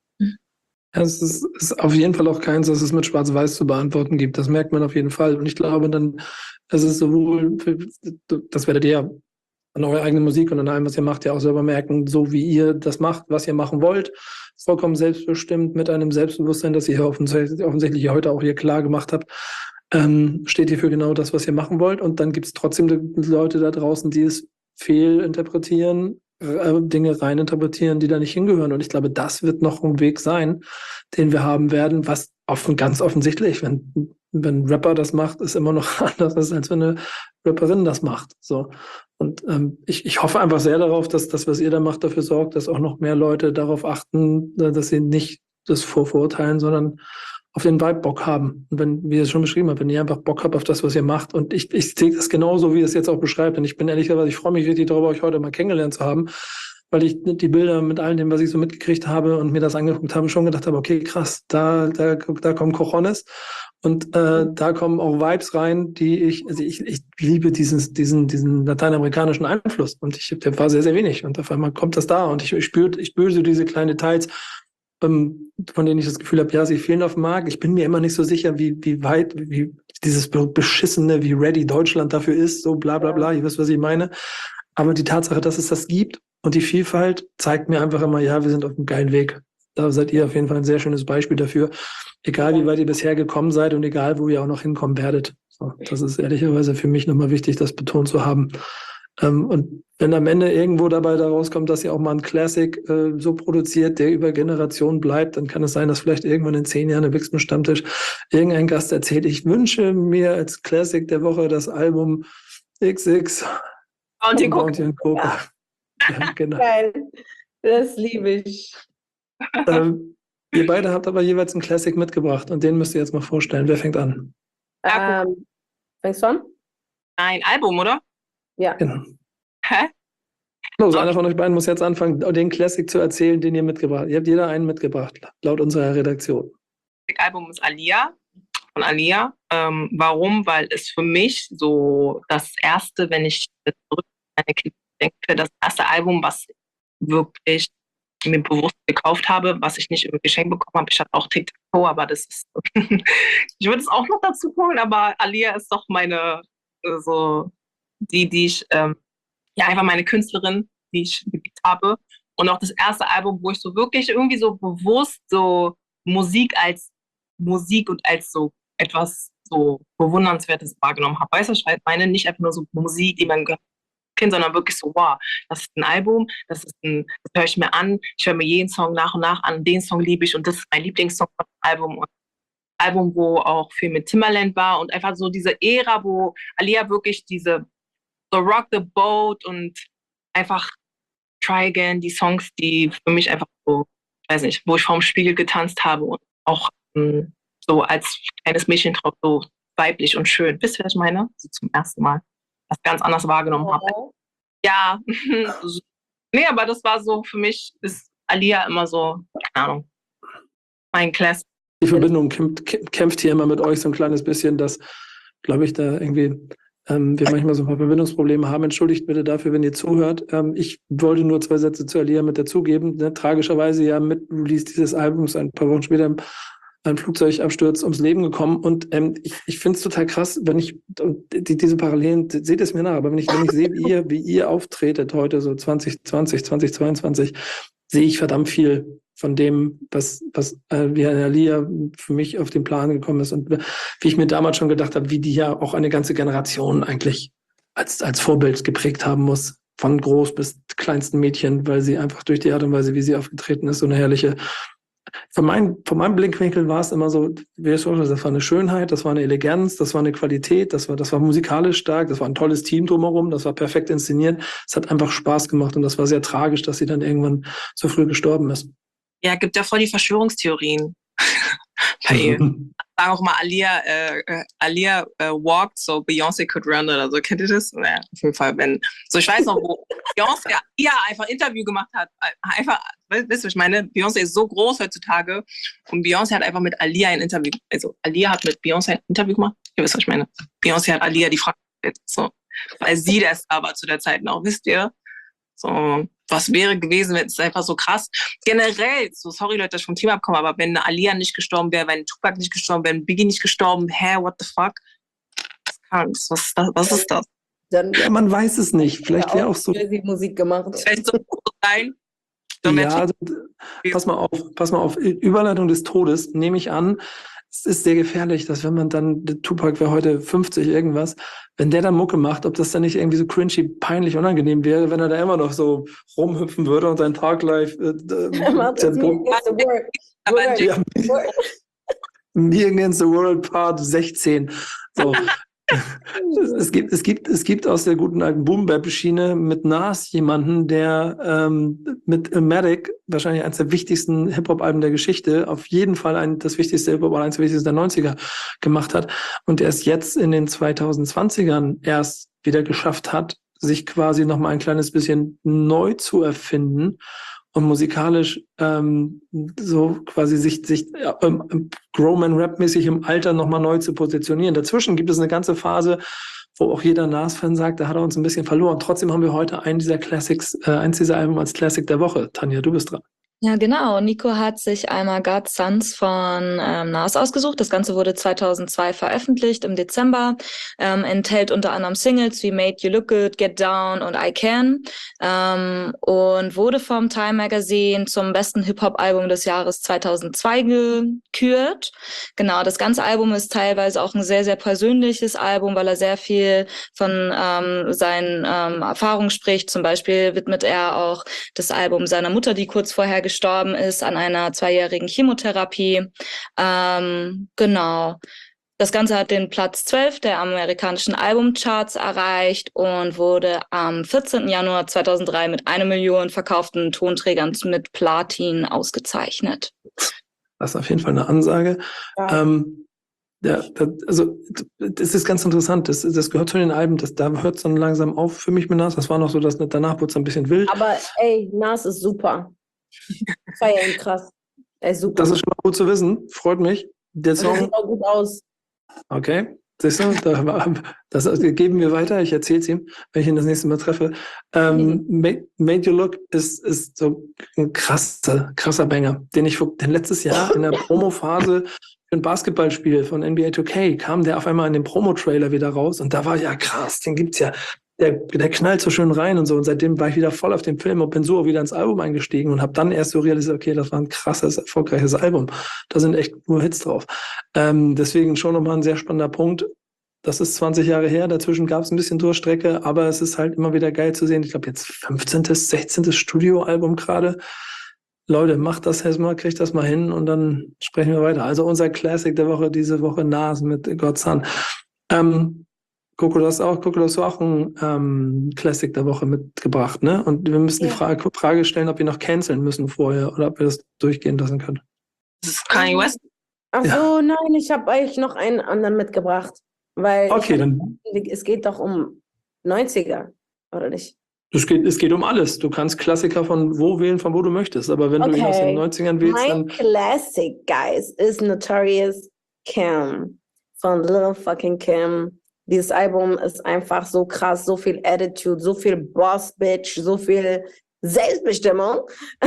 Ja, es ist, ist auf jeden Fall auch keins, das es mit Schwarz-Weiß zu beantworten gibt. Das merkt man auf jeden Fall. Und ich glaube dann, es ist sowohl, für, das werdet ihr ja an eurer eigenen Musik und an allem, was ihr macht, ja auch selber merken, so wie ihr das macht, was ihr machen wollt, vollkommen selbstbestimmt, mit einem Selbstbewusstsein, das ihr hier offensichtlich, offensichtlich heute auch hier klar gemacht habt, ähm, steht ihr für genau das, was ihr machen wollt. Und dann gibt es trotzdem die Leute da draußen, die es fehlinterpretieren, äh, Dinge reininterpretieren, die da nicht hingehören. Und ich glaube, das wird noch ein Weg sein, den wir haben werden, was offen, ganz offensichtlich, wenn, wenn ein Rapper das macht, ist immer noch anders, als wenn eine Rapperin das macht. So. Und ähm, ich, ich hoffe einfach sehr darauf, dass das, was ihr da macht, dafür sorgt, dass auch noch mehr Leute darauf achten, dass sie nicht das vorverurteilen, sondern auf den Vibe Bock haben. Und wenn, wie ihr es schon beschrieben habt, wenn ihr einfach Bock habt auf das, was ihr macht, und ich, ich sehe das genauso, wie ihr es jetzt auch beschreibt, und ich bin ehrlicherweise, ich freue mich richtig darüber, euch heute mal kennengelernt zu haben, weil ich die Bilder mit all dem, was ich so mitgekriegt habe und mir das angeguckt habe, schon gedacht habe, okay, krass, da, da, da kommen Cojones und äh, da kommen auch Vibes rein, die ich, also ich, ich liebe diesen, diesen, diesen lateinamerikanischen Einfluss, und ich, der war sehr, sehr wenig, und auf einmal kommt das da, und ich, ich spüre, ich spüre so diese kleinen Details, ähm, von denen ich das Gefühl habe, ja, sie fehlen auf dem Markt. Ich bin mir immer nicht so sicher, wie, wie weit, wie dieses Beschissene, wie ready Deutschland dafür ist, so bla bla bla, ihr wisst, was ich meine. Aber die Tatsache, dass es das gibt und die Vielfalt zeigt mir einfach immer, ja, wir sind auf einem geilen Weg. Da seid ihr auf jeden Fall ein sehr schönes Beispiel dafür. Egal, wie weit ihr bisher gekommen seid und egal, wo ihr auch noch hinkommen werdet. So, das ist ehrlicherweise für mich nochmal wichtig, das betont zu haben. Ähm, und wenn am Ende irgendwo dabei da rauskommt, dass ihr auch mal ein Classic äh, so produziert, der über Generationen bleibt, dann kann es sein, dass vielleicht irgendwann in zehn Jahren im Bixben-Stammtisch irgendein Gast erzählt, ich wünsche mir als Classic der Woche das Album X X Bounty Bounty and Coca. Ja. Ja, genau. Geil. Das liebe ich. ähm, ihr beide habt aber jeweils einen Classic mitgebracht, und den müsst ihr jetzt mal vorstellen. Wer fängt an? Ähm, fängst du an? Ein Album, oder? Ja. Genau. Hä? Los, Okay. einer von euch beiden muss jetzt anfangen, den Classic zu erzählen, den ihr mitgebracht habt. Ihr habt jeder einen mitgebracht, laut unserer Redaktion. Das Album ist Alia, von Alia. Ähm, warum? Weil es für mich so das erste, wenn ich zurück an meine Kindheit denke, das erste Album, was ich wirklich mir bewusst gekauft habe, was ich nicht im Geschenk bekommen habe. Ich hatte auch TikTok, aber das ist, ich würde es auch noch dazu holen, aber Alia ist doch meine, äh, so, die, die ich, ähm, ja, einfach meine Künstlerin, die ich geliebt habe. Und auch das erste Album, wo ich so wirklich irgendwie so bewusst so Musik als Musik und als so etwas so Bewundernswertes wahrgenommen habe. Weißt du, ich meine, nicht einfach nur so Musik, die man kennt, sondern wirklich so, wow, das ist ein Album, das ist ein, das höre ich mir an, ich höre mir jeden Song nach und nach an, den Song liebe ich und das ist mein Lieblingssong von dem Album. Und Album, wo auch viel mit Timbaland war und einfach so diese Ära, wo Aaliyah wirklich diese so Rock the Boat und einfach Try Again, die Songs, die für mich einfach so, weiß nicht, wo ich vorm Spiegel getanzt habe und auch ähm, so als kleines Mädchen drauf so weiblich und schön. Wisst ihr, was ich meine? So zum ersten Mal. Das ganz anders wahrgenommen habe. Ja. Nee, aber das war so, für mich ist Aaliyah immer so, keine Ahnung, mein Class. Die Verbindung kämpft, kämpft hier immer mit euch so ein kleines bisschen, dass, glaube ich, da irgendwie ähm, wir manchmal so ein paar Verbindungsprobleme haben. Entschuldigt bitte dafür, wenn ihr zuhört. Ähm, ich wollte nur zwei Sätze zu Aaliyah mit dazugeben. Ne? Tragischerweise ja mit Release dieses Albums ein paar Wochen später ein Flugzeugabsturz ums Leben gekommen. Und ähm, ich, ich finde es total krass, wenn ich, und die, diese Parallelen, seht es mir nach, aber wenn ich, wenn ich sehe, wie ihr, wie ihr auftretet heute, so zwanzig zwanzig, zwanzig zweiundzwanzig, sehe ich verdammt viel von dem, was, was äh, wie Aaliyah für mich auf den Plan gekommen ist und wie ich mir damals schon gedacht habe, wie die ja auch eine ganze Generation eigentlich als, als Vorbild geprägt haben muss, von groß bis kleinsten Mädchen, weil sie einfach durch die Art und Weise, wie sie aufgetreten ist, so eine herrliche. Von, mein, von meinem Blickwinkel war es immer so, wie es schon, das war eine Schönheit, das war eine Eleganz, das war eine Qualität, das war, das war musikalisch stark, das war ein tolles Team drumherum, das war perfekt inszeniert. Es hat einfach Spaß gemacht und das war sehr tragisch, dass sie dann irgendwann so früh gestorben ist. Ja, gibt ja voll die Verschwörungstheorien bei ihr. Sagen auch mal, Aaliyah, äh, Aaliyah äh, walked, so Beyoncé could run oder so. Kennt ihr das? Ja, auf jeden Fall, wenn. So, ich weiß noch, wo Beyoncé ja einfach Interview gemacht hat. Einfach, wisst ihr, ich meine, Beyoncé ist so groß heutzutage und Beyoncé hat einfach mit Aaliyah ein Interview, also Aaliyah hat mit Beyoncé ein Interview gemacht. Ihr wisst, was ich meine. Beyoncé hat Aaliyah die Frage gestellt, so, weil sie der Star war zu der Zeit noch, wisst ihr? So, was wäre gewesen, wenn es einfach so krass. Generell, so sorry Leute, dass ich vom Thema abkomme, aber wenn eine Aaliyah nicht gestorben wäre, wenn Tupac nicht gestorben wäre, wenn Biggie nicht gestorben, hä, what the fuck? Was, was, ist das? Was ist das? Dann Ja, man weiß es nicht. Vielleicht wäre auch so. Die Musik gemacht. Vielleicht so sein. Ja, also, pass mal auf, pass mal auf. Überleitung des Todes nehme ich an. Es ist sehr gefährlich, dass wenn man dann, der Tupac wäre heute fünfzig irgendwas, wenn der dann Mucke macht, ob das dann nicht irgendwie so cringy, peinlich, unangenehm wäre, wenn er da immer noch so rumhüpfen würde und sein Tag live äh, Me Against the World Part sechzehn. So. Es gibt, es gibt, es gibt aus der guten alten Boom-Bap-Schiene mit Nas jemanden, der ähm, mit Illmatic, wahrscheinlich eines der wichtigsten Hip-Hop-Alben der Geschichte, auf jeden Fall ein, das wichtigste Hip-Hop, eines der wichtigsten der neunziger gemacht hat und der es jetzt in den zweitausendzwanzigern erst wieder geschafft hat, sich quasi noch mal ein kleines bisschen neu zu erfinden und musikalisch ähm, so quasi sich, sich ja, ähm, Growman-Rap-mäßig im Alter nochmal neu zu positionieren. Dazwischen gibt es eine ganze Phase, wo auch jeder Nas-Fan sagt, da hat er uns ein bisschen verloren. Trotzdem haben wir heute einen dieser Classics, äh, eins dieser Alben als Classic der Woche. Tanja, du bist dran. Ja, genau. Nico hat sich einmal God's Sons von ähm, Nas ausgesucht. Das Ganze wurde zweitausendzwei veröffentlicht im Dezember. Ähm, enthält unter anderem Singles wie Made You Look Good, Get Down und I Can. Ähm, und wurde vom Time Magazine zum besten Hip-Hop-Album des Jahres zweitausendzwei gekürt. Genau, das ganze Album ist teilweise auch ein sehr, sehr persönliches Album, weil er sehr viel von ähm, seinen ähm, Erfahrungen spricht. Zum Beispiel widmet er auch das Album seiner Mutter, die kurz vorher gestorben ist an einer zweijährigen Chemotherapie. Ähm, genau. Das Ganze hat den Platz zwölf der amerikanischen Albumcharts erreicht und wurde am vierzehnten Januar zweitausenddrei mit einer Million verkauften Tonträgern mit Platin ausgezeichnet. Das ist auf jeden Fall eine Ansage. Ja. Ähm, ja, das, also das ist ganz interessant. Das, das gehört zu den Alben. Das, da hört es dann langsam auf für mich mit Nas. Das war noch so, dass danach wurde es ein bisschen wild. Aber ey, Nas ist super. Feier ihn krass. Er ist super. Das ist schon mal gut zu wissen. Freut mich. Der Song sieht auch gut aus. Okay. Siehst du, das, das geben wir weiter. Ich erzähle es ihm, wenn ich ihn das nächste Mal treffe. Ähm, mhm. Made, Made You Look ist, ist so ein krasser, krasser Banger, den ich den letztes Jahr in der Promo-Phase für ein Basketballspiel von N B A zwei K kam der auf einmal in den Promo-Trailer wieder raus und da war ja krass, den gibt's ja. Der, der knallt so schön rein und so. Und seitdem war ich wieder voll auf dem Film und bin so auch wieder ins Album eingestiegen und habe dann erst so realisiert, okay, das war ein krasses, erfolgreiches Album. Da sind echt nur Hits drauf. Ähm, deswegen schon nochmal ein sehr spannender Punkt. Das ist zwanzig Jahre her. Dazwischen gab es ein bisschen Durchstrecke, aber es ist halt immer wieder geil zu sehen. Ich glaube, jetzt fünfzehntes, sechzehntes Studioalbum gerade. Leute, macht das jetzt mal, kriegt das mal hin und dann sprechen wir weiter. Also unser Classic der Woche, diese Woche Nas mit God's Son. Ähm, Coco, du hast auch, Coco, du hast auch ein ähm, Classic der Woche mitgebracht, ne? Und wir müssen Ja. die Frage, Frage stellen, ob wir noch canceln müssen vorher oder ob wir das durchgehen lassen können. Das ist Kanye West. Ach so, Ja. nein, ich habe euch noch einen anderen mitgebracht. Weil Okay, ich, dann es geht doch um neunziger, oder nicht? es geht, es geht um alles. Du kannst Klassiker von wo wählen, von wo du möchtest. Aber wenn du ihn aus den Okay. neunzigern wählst, Mein dann Classic, guys, ist Notorious Kim von Little fucking Kim. Dieses Album ist einfach so krass, so viel Attitude, so viel Boss-Bitch, so viel Selbstbestimmung.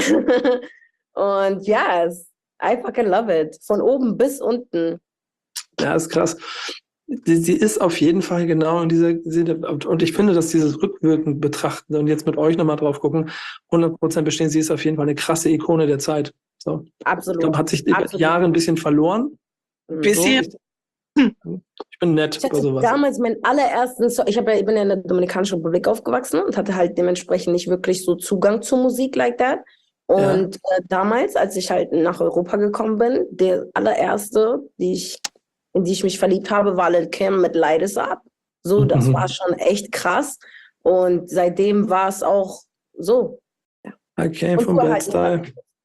Und ja, es- I fucking love it. Von oben bis unten. ja, ist krass. Sie, sie ist auf jeden Fall genau in dieser, diese- und ich finde, dass dieses rückwirkend betrachten und jetzt mit euch nochmal drauf gucken, hundert Prozent bestehen, sie ist auf jeden Fall eine krasse Ikone der Zeit. So. Ich Absolut. glaube, hat sich über die Absolut. Jahre ein bisschen verloren. Mhm. Bisschen. So, ich, ich bin nett Ich oder hatte sowas. damals meinen allerersten Song, ich, hab ja, ich bin ja in der Dominikanischen Republik aufgewachsen und hatte halt dementsprechend nicht wirklich so Zugang zu Musik like that. Und äh, damals, als ich halt nach Europa gekommen bin, der allererste, die ich, in die ich mich verliebt habe, war Lil Kim mit Light It Up. So, das Mhm. war schon echt krass. Und seitdem war es auch so. I came Und from du Bad halt, Style.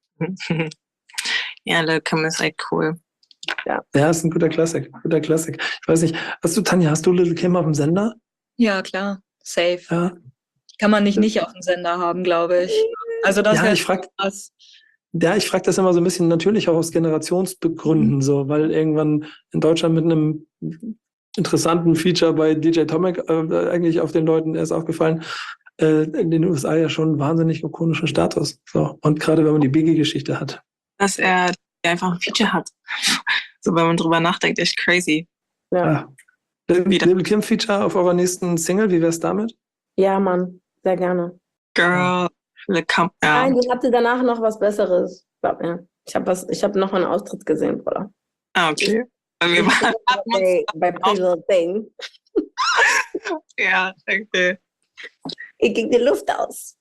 Ja, Lil Kim ist echt cool. Ja, ist ein guter Klassik. Guter Klassik. Ich weiß nicht, hast du, Tanja, hast du Little Kim auf dem Sender? Ja, klar. Safe. Ja. Kann man nicht nicht auf dem Sender haben, glaube ich. Also das Ja, wäre ich frag, krass. ja, ich frage das immer so ein bisschen natürlich auch aus Generationsbegründen, so, weil irgendwann in Deutschland mit einem interessanten Feature bei D J Tomek äh, eigentlich auf den Leuten erst aufgefallen, äh, in den U S A ja schon einen wahnsinnig ikonischen Status. So. Und gerade wenn man die Biggie-Geschichte hat. Dass er einfach ein Feature hat. So, wenn man drüber nachdenkt, echt crazy. Ja, Ja. Little Kim Feature auf eurer nächsten Single, wie wär's damit? ja Mann, sehr gerne. Girl, Lil Kim, ja. Nein, ich hatte danach noch was Besseres. Glaub mir. Ich habe was, ich habe noch einen Austritt gesehen, Bruder. Ah, okay. Wir waren, hatten Bei, bei Pretty Little Thing. uns, ja, okay. Ich ging die Luft aus.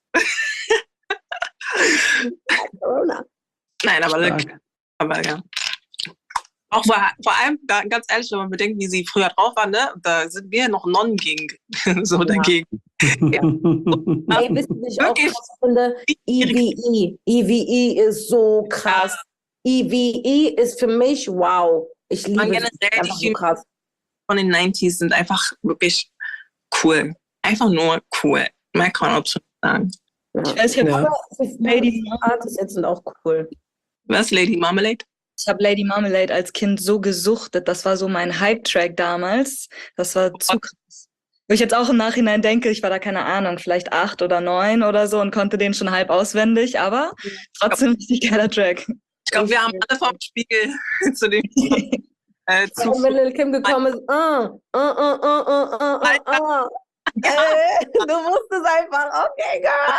Corona. Nein, aber, Lil Stark. Kim, aber ja. Auch vor, vor allem, da, ganz ehrlich, wenn man bedenkt, wie sie früher drauf war, ne, da sind wir noch Nonnen gegen, so Ja. dagegen. Ey, wisst ihr, was ich auch Wirklich? krass finde? E V E. E V E ist so krass. E V E ist für mich, wow. Ich liebe Man es. generell Einfach die so krass. von den neunziger sind einfach wirklich cool. Einfach nur cool. Mehr kann man absolut sagen. Ja. Ich weiß nicht, Ja. Aber es ist- Lady die Artists jetzt sind auch cool. Was, Lady Marmalade? ich habe Lady Marmalade als Kind so gesuchtet. Das war so mein Hype-Track damals. Das war zu krass. Wo ich jetzt auch im Nachhinein denke, ich war da keine Ahnung, vielleicht acht oder neun oder so und konnte den schon halb auswendig, aber trotzdem richtig geiler Track. Ich glaube, wir haben alle vom Spiegel zu dem äh, zu Und wenn Lil Kim gekommen ist, ah, ah, ah, ah, ah, ah, ah, ah. Äh, du wusstest einfach, okay,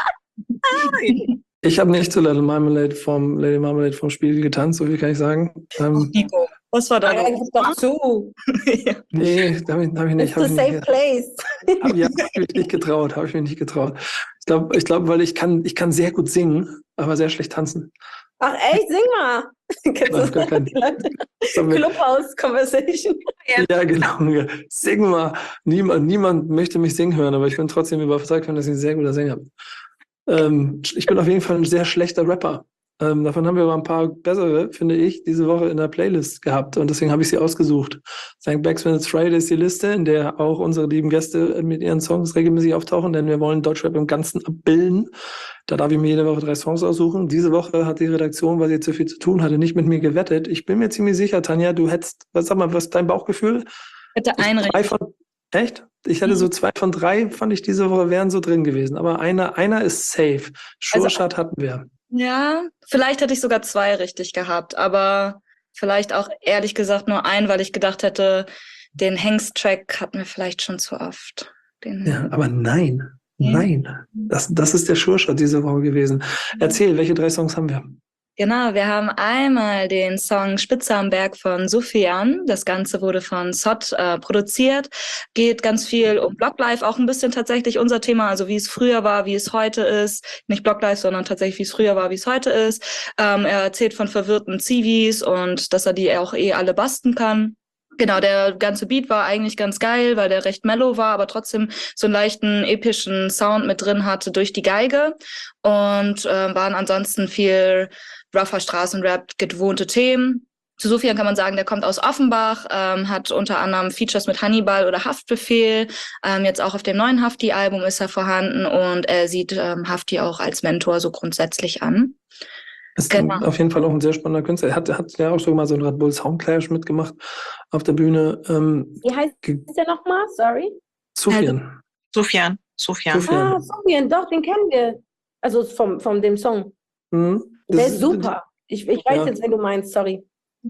girl. Ich habe nicht zu Little Marmalade vom Lady Marmalade vom Spiegel getanzt, so viel kann ich sagen. Ähm, Nico, was war da Ja, los? gib doch zu. Ja. nee, da habe ich, hab ich nicht. It's Hab a ich safe nicht place. hab, ja, habe ich mich nicht getraut, habe ich mich nicht getraut. Ich glaube, ich glaub, weil ich kann, ich kann sehr gut singen, aber sehr schlecht tanzen. Ach echt, sing mal. Kennst Nein, du gar kein- die Leute? Das haben wir- Clubhouse Conversation. Ja, genau. Sing mal. Niemand, niemand möchte mich singen hören, aber ich bin trotzdem überzeugt, dass ich ein sehr guter Sänger bin. Ähm, ich bin auf jeden Fall ein sehr schlechter Rapper. Ähm, davon haben wir aber ein paar bessere, finde ich, diese Woche in der Playlist gehabt und deswegen habe ich sie ausgesucht. Thank Backs When It's Friday ist die Liste, in der auch unsere lieben Gäste mit ihren Songs regelmäßig auftauchen, denn wir wollen Deutschrap im Ganzen abbilden. Da darf ich mir jede Woche drei Songs aussuchen. Diese Woche hat die Redaktion, weil sie zu viel zu tun hatte, nicht mit mir gewettet. Ich bin mir ziemlich sicher, Tanja, du hättest, was sag mal, was ist dein Bauchgefühl? Bitte ein Drei von, echt? Ich hatte so zwei von drei, fand ich diese Woche wären so drin gewesen. Aber einer, einer ist safe. Schurschat hatten wir. Ja, vielleicht hätte ich sogar zwei richtig gehabt, aber vielleicht auch ehrlich gesagt nur ein, weil ich gedacht hätte, den Hengst-Track hatten wir vielleicht schon zu oft. Den Ja, aber nein, Ja. nein. Das, das ist der Schurschat diese Woche gewesen. Erzähl, welche drei Songs haben wir? Genau, wir haben einmal den Song Spitze am Berg von Sufjan. Das Ganze wurde von Sot äh, produziert. Geht ganz viel um Blocklife, auch ein bisschen tatsächlich unser Thema, also wie es früher war, wie es heute ist. Nicht Blocklife, sondern tatsächlich, wie es früher war, wie es heute ist. Ähm, er erzählt von verwirrten Zivis und dass er die auch eh alle basten kann. Genau, der ganze Beat war eigentlich ganz geil, weil der recht mellow war, aber trotzdem so einen leichten, epischen Sound mit drin hatte durch die Geige und äh, waren ansonsten viel rougher Straßenrap, gewohnte Themen. Zu Sufjan kann man sagen, der kommt aus Offenbach, ähm, hat unter anderem Features mit Hannibal oder Haftbefehl. Ähm, jetzt auch auf dem neuen Hafti-Album ist er vorhanden und er sieht ähm, Hafti auch als Mentor so grundsätzlich an. Ist Genau. auf jeden Fall auch ein sehr spannender Künstler. Er hat, hat ja auch schon mal so einen Red Bull Soundclash mitgemacht auf der Bühne. Ähm, Wie heißt der nochmal? Sorry. Sufjan. Sufjan, Sufjan. Sufjan. Ah, Sufjan, doch, den kennen wir. Also vom, vom dem Song. Mhm. Der Das ist super. Ich, ich weiß ja. jetzt, wen du meinst, sorry.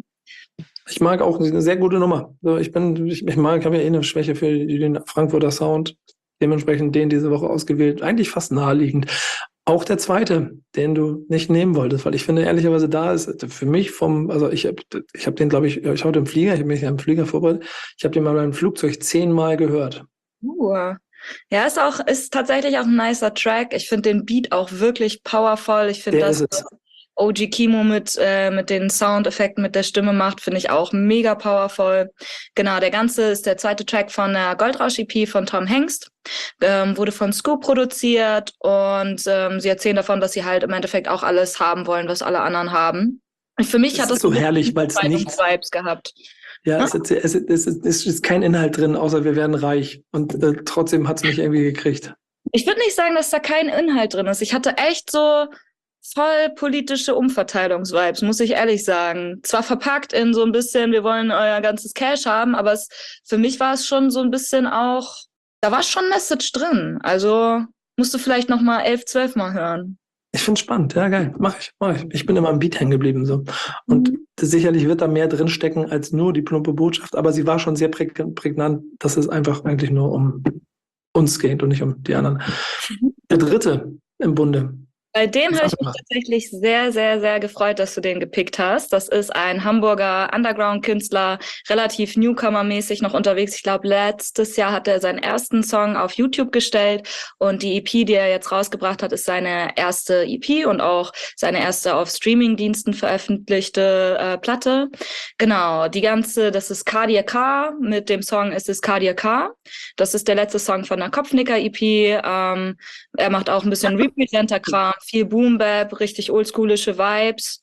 Ich mag auch eine sehr gute Nummer. So, ich bin, ich, ich mag, ich habe ja eh eine Schwäche für den Frankfurter Sound. Dementsprechend den diese Woche ausgewählt. Eigentlich fast naheliegend. Auch der zweite, den du nicht nehmen wolltest, weil ich finde, ehrlicherweise, da ist für mich vom, also ich habe ich hab den, glaube ich, ich heute im Flieger, ich habe mich ja im Flieger vorbereitet, ich habe den mal beim Flugzeug zehnmal gehört. Uh. Ja, ist auch, ist tatsächlich auch ein nicer Track. Ich finde den Beat auch wirklich powerful. Ich finde Der das, ist es. was O G Kimo mit, äh, mit den Soundeffekten, mit der Stimme macht, finde ich auch mega powerful. Genau, der ganze ist der zweite Track von der Goldrausch-E P von Tom Hengst. Ähm, wurde von Scoop produziert und ähm, sie erzählen davon, dass sie halt im Endeffekt auch alles haben wollen, was alle anderen haben. Und für mich Das hat ist das so herrlich, weil es nichts- Vibes gehabt. Ja, es, ist, es, ist, es, ist, es ist kein Inhalt drin, außer wir werden reich. Und äh, trotzdem hat es mich irgendwie gekriegt. Ich würde nicht sagen, dass da kein Inhalt drin ist. Ich hatte echt so voll politische Umverteilungsvibes, muss ich ehrlich sagen. Zwar verpackt in so ein bisschen, wir wollen euer ganzes Cash haben, aber es, für mich war es schon so ein bisschen auch, da war schon Message drin. Also musst du vielleicht noch mal elf, zwölf Mal hören. Ich finde es spannend, ja geil, mach ich, mach ich. Ich bin immer am Beat hängen geblieben so. Und Mhm. sicherlich wird da mehr drinstecken als nur die plumpe Botschaft, aber sie war schon sehr präg- prägnant, dass es einfach eigentlich nur um uns geht und nicht um die anderen. Der dritte im Bunde. Bei dem Was habe ich hast du mich gemacht? tatsächlich sehr, sehr, sehr gefreut, dass du den gepickt hast. Das ist ein Hamburger Underground-Künstler, relativ Newcomer-mäßig noch unterwegs. Ich glaube, letztes Jahr hat er seinen ersten Song auf YouTube gestellt und die E P, die er jetzt rausgebracht hat, ist seine erste E P und auch seine erste auf Streaming-Diensten veröffentlichte äh, Platte. Genau, die ganze, das ist Cardiac Car, mit dem Song ist es Cardiac Car. Das ist der letzte Song von der Kopfnicker-E P. Ähm, er macht auch ein bisschen Representer-Kram, viel Boom-Bap, richtig oldschoolische Vibes.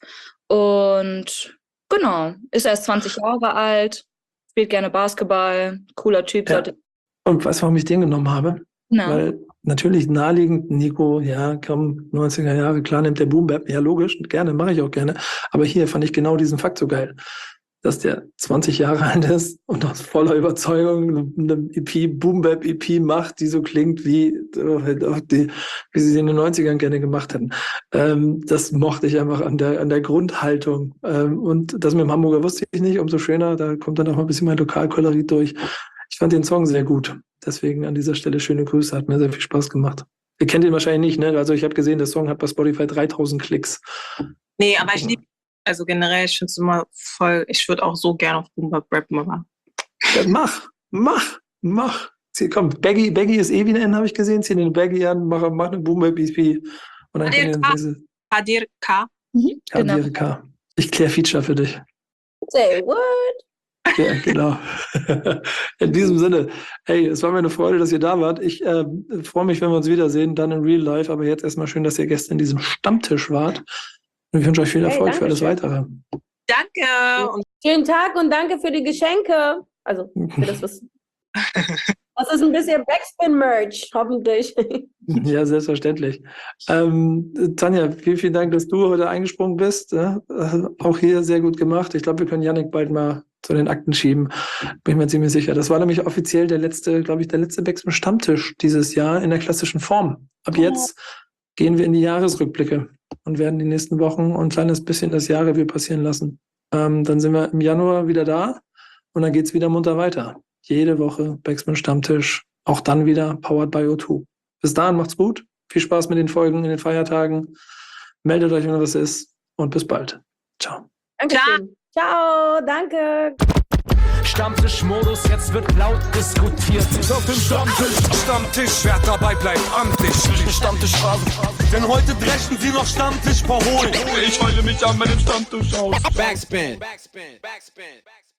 Und genau, ist erst zwanzig Jahre alt, spielt gerne Basketball, cooler Typ. Ja. Sollte, Und weißt du, warum ich den genommen habe? na, Weil natürlich naheliegend, Nico, ja, komm, neunziger Jahre, klar nimmt der Boom Bap, ja logisch, gerne, mache ich auch gerne. Aber hier fand ich genau diesen Fakt so geil, dass der zwanzig Jahre alt ist und aus voller Überzeugung eine E P, Boom Bap E P macht, die so klingt wie, äh, die, wie sie sie in den neunzigern gerne gemacht hätten. Ähm, das mochte ich einfach an der, an der Grundhaltung. Ähm, und das mit dem Hamburger wusste ich nicht, umso schöner, da kommt dann auch mal ein bisschen mein Lokalkolorit durch. Ich fand den Song sehr gut. Deswegen an dieser Stelle schöne Grüße, hat mir sehr viel Spaß gemacht. Ihr kennt ihn wahrscheinlich nicht, ne? Also ich habe gesehen, der Song hat bei Spotify dreitausend Klicks. Nee, aber ich liebe, also generell, ich finde es immer voll, ich würde auch so gerne auf Boom Bap rappen, aber Ja, mach, mach, mach. Zieh, komm, Baggy, Baggy ist eh wieder in, habe ich gesehen. Zieh den Baggy an, mach, mach eine Boom Bap E P. Und dann Kadir kann K. diese Kadir K. mhm, genau. K. Ich klär Feature für dich. Say what? Ja, genau. In diesem Sinne, hey, es war mir eine Freude, dass ihr da wart. Ich äh, freue mich, wenn wir uns wiedersehen, dann in Real Life. Aber jetzt erstmal schön, dass ihr gestern in diesem Stammtisch wart. Und ich wünsche euch viel Hey, Erfolg für alles Dankeschön. Weitere. Danke. Und Schönen Tag und danke für die Geschenke. Also für das, was. Das ist ein bisschen Backspin-Merch, hoffentlich. Ja, selbstverständlich. Ähm, Tanja, vielen, vielen Dank, dass du heute eingesprungen bist. Ja, äh, auch hier sehr gut gemacht. Ich glaube, wir können Yannick bald mal zu den Akten schieben. Bin ich mir ziemlich sicher. Das war nämlich offiziell der letzte, glaube ich, der letzte Backspin-Stammtisch dieses Jahr in der klassischen Form. Ab jetzt gehen wir in die Jahresrückblicke und werden die nächsten Wochen ein kleines bisschen das Jahrrevue passieren lassen. Ähm, dann sind wir im Januar wieder da und dann geht's wieder munter weiter. Jede Woche Backspin-Stammtisch. Auch dann wieder powered by O zwei. Bis dahin macht's gut. Viel Spaß mit den Folgen in den Feiertagen. Meldet euch, wenn was ist. und bis bald. Ciao. Dankeschön. Ciao, danke. Stammtischmodus, jetzt wird laut diskutiert. Auf dem Stammtisch, Stammtisch, wer dabei bleibt, amtlich. Stammtischphase, denn heute dreschen sie noch Stammtisch verholen. Ich heule mich an meinem Stammtisch aus. Backspin. Backspin. Backspin. Backspin.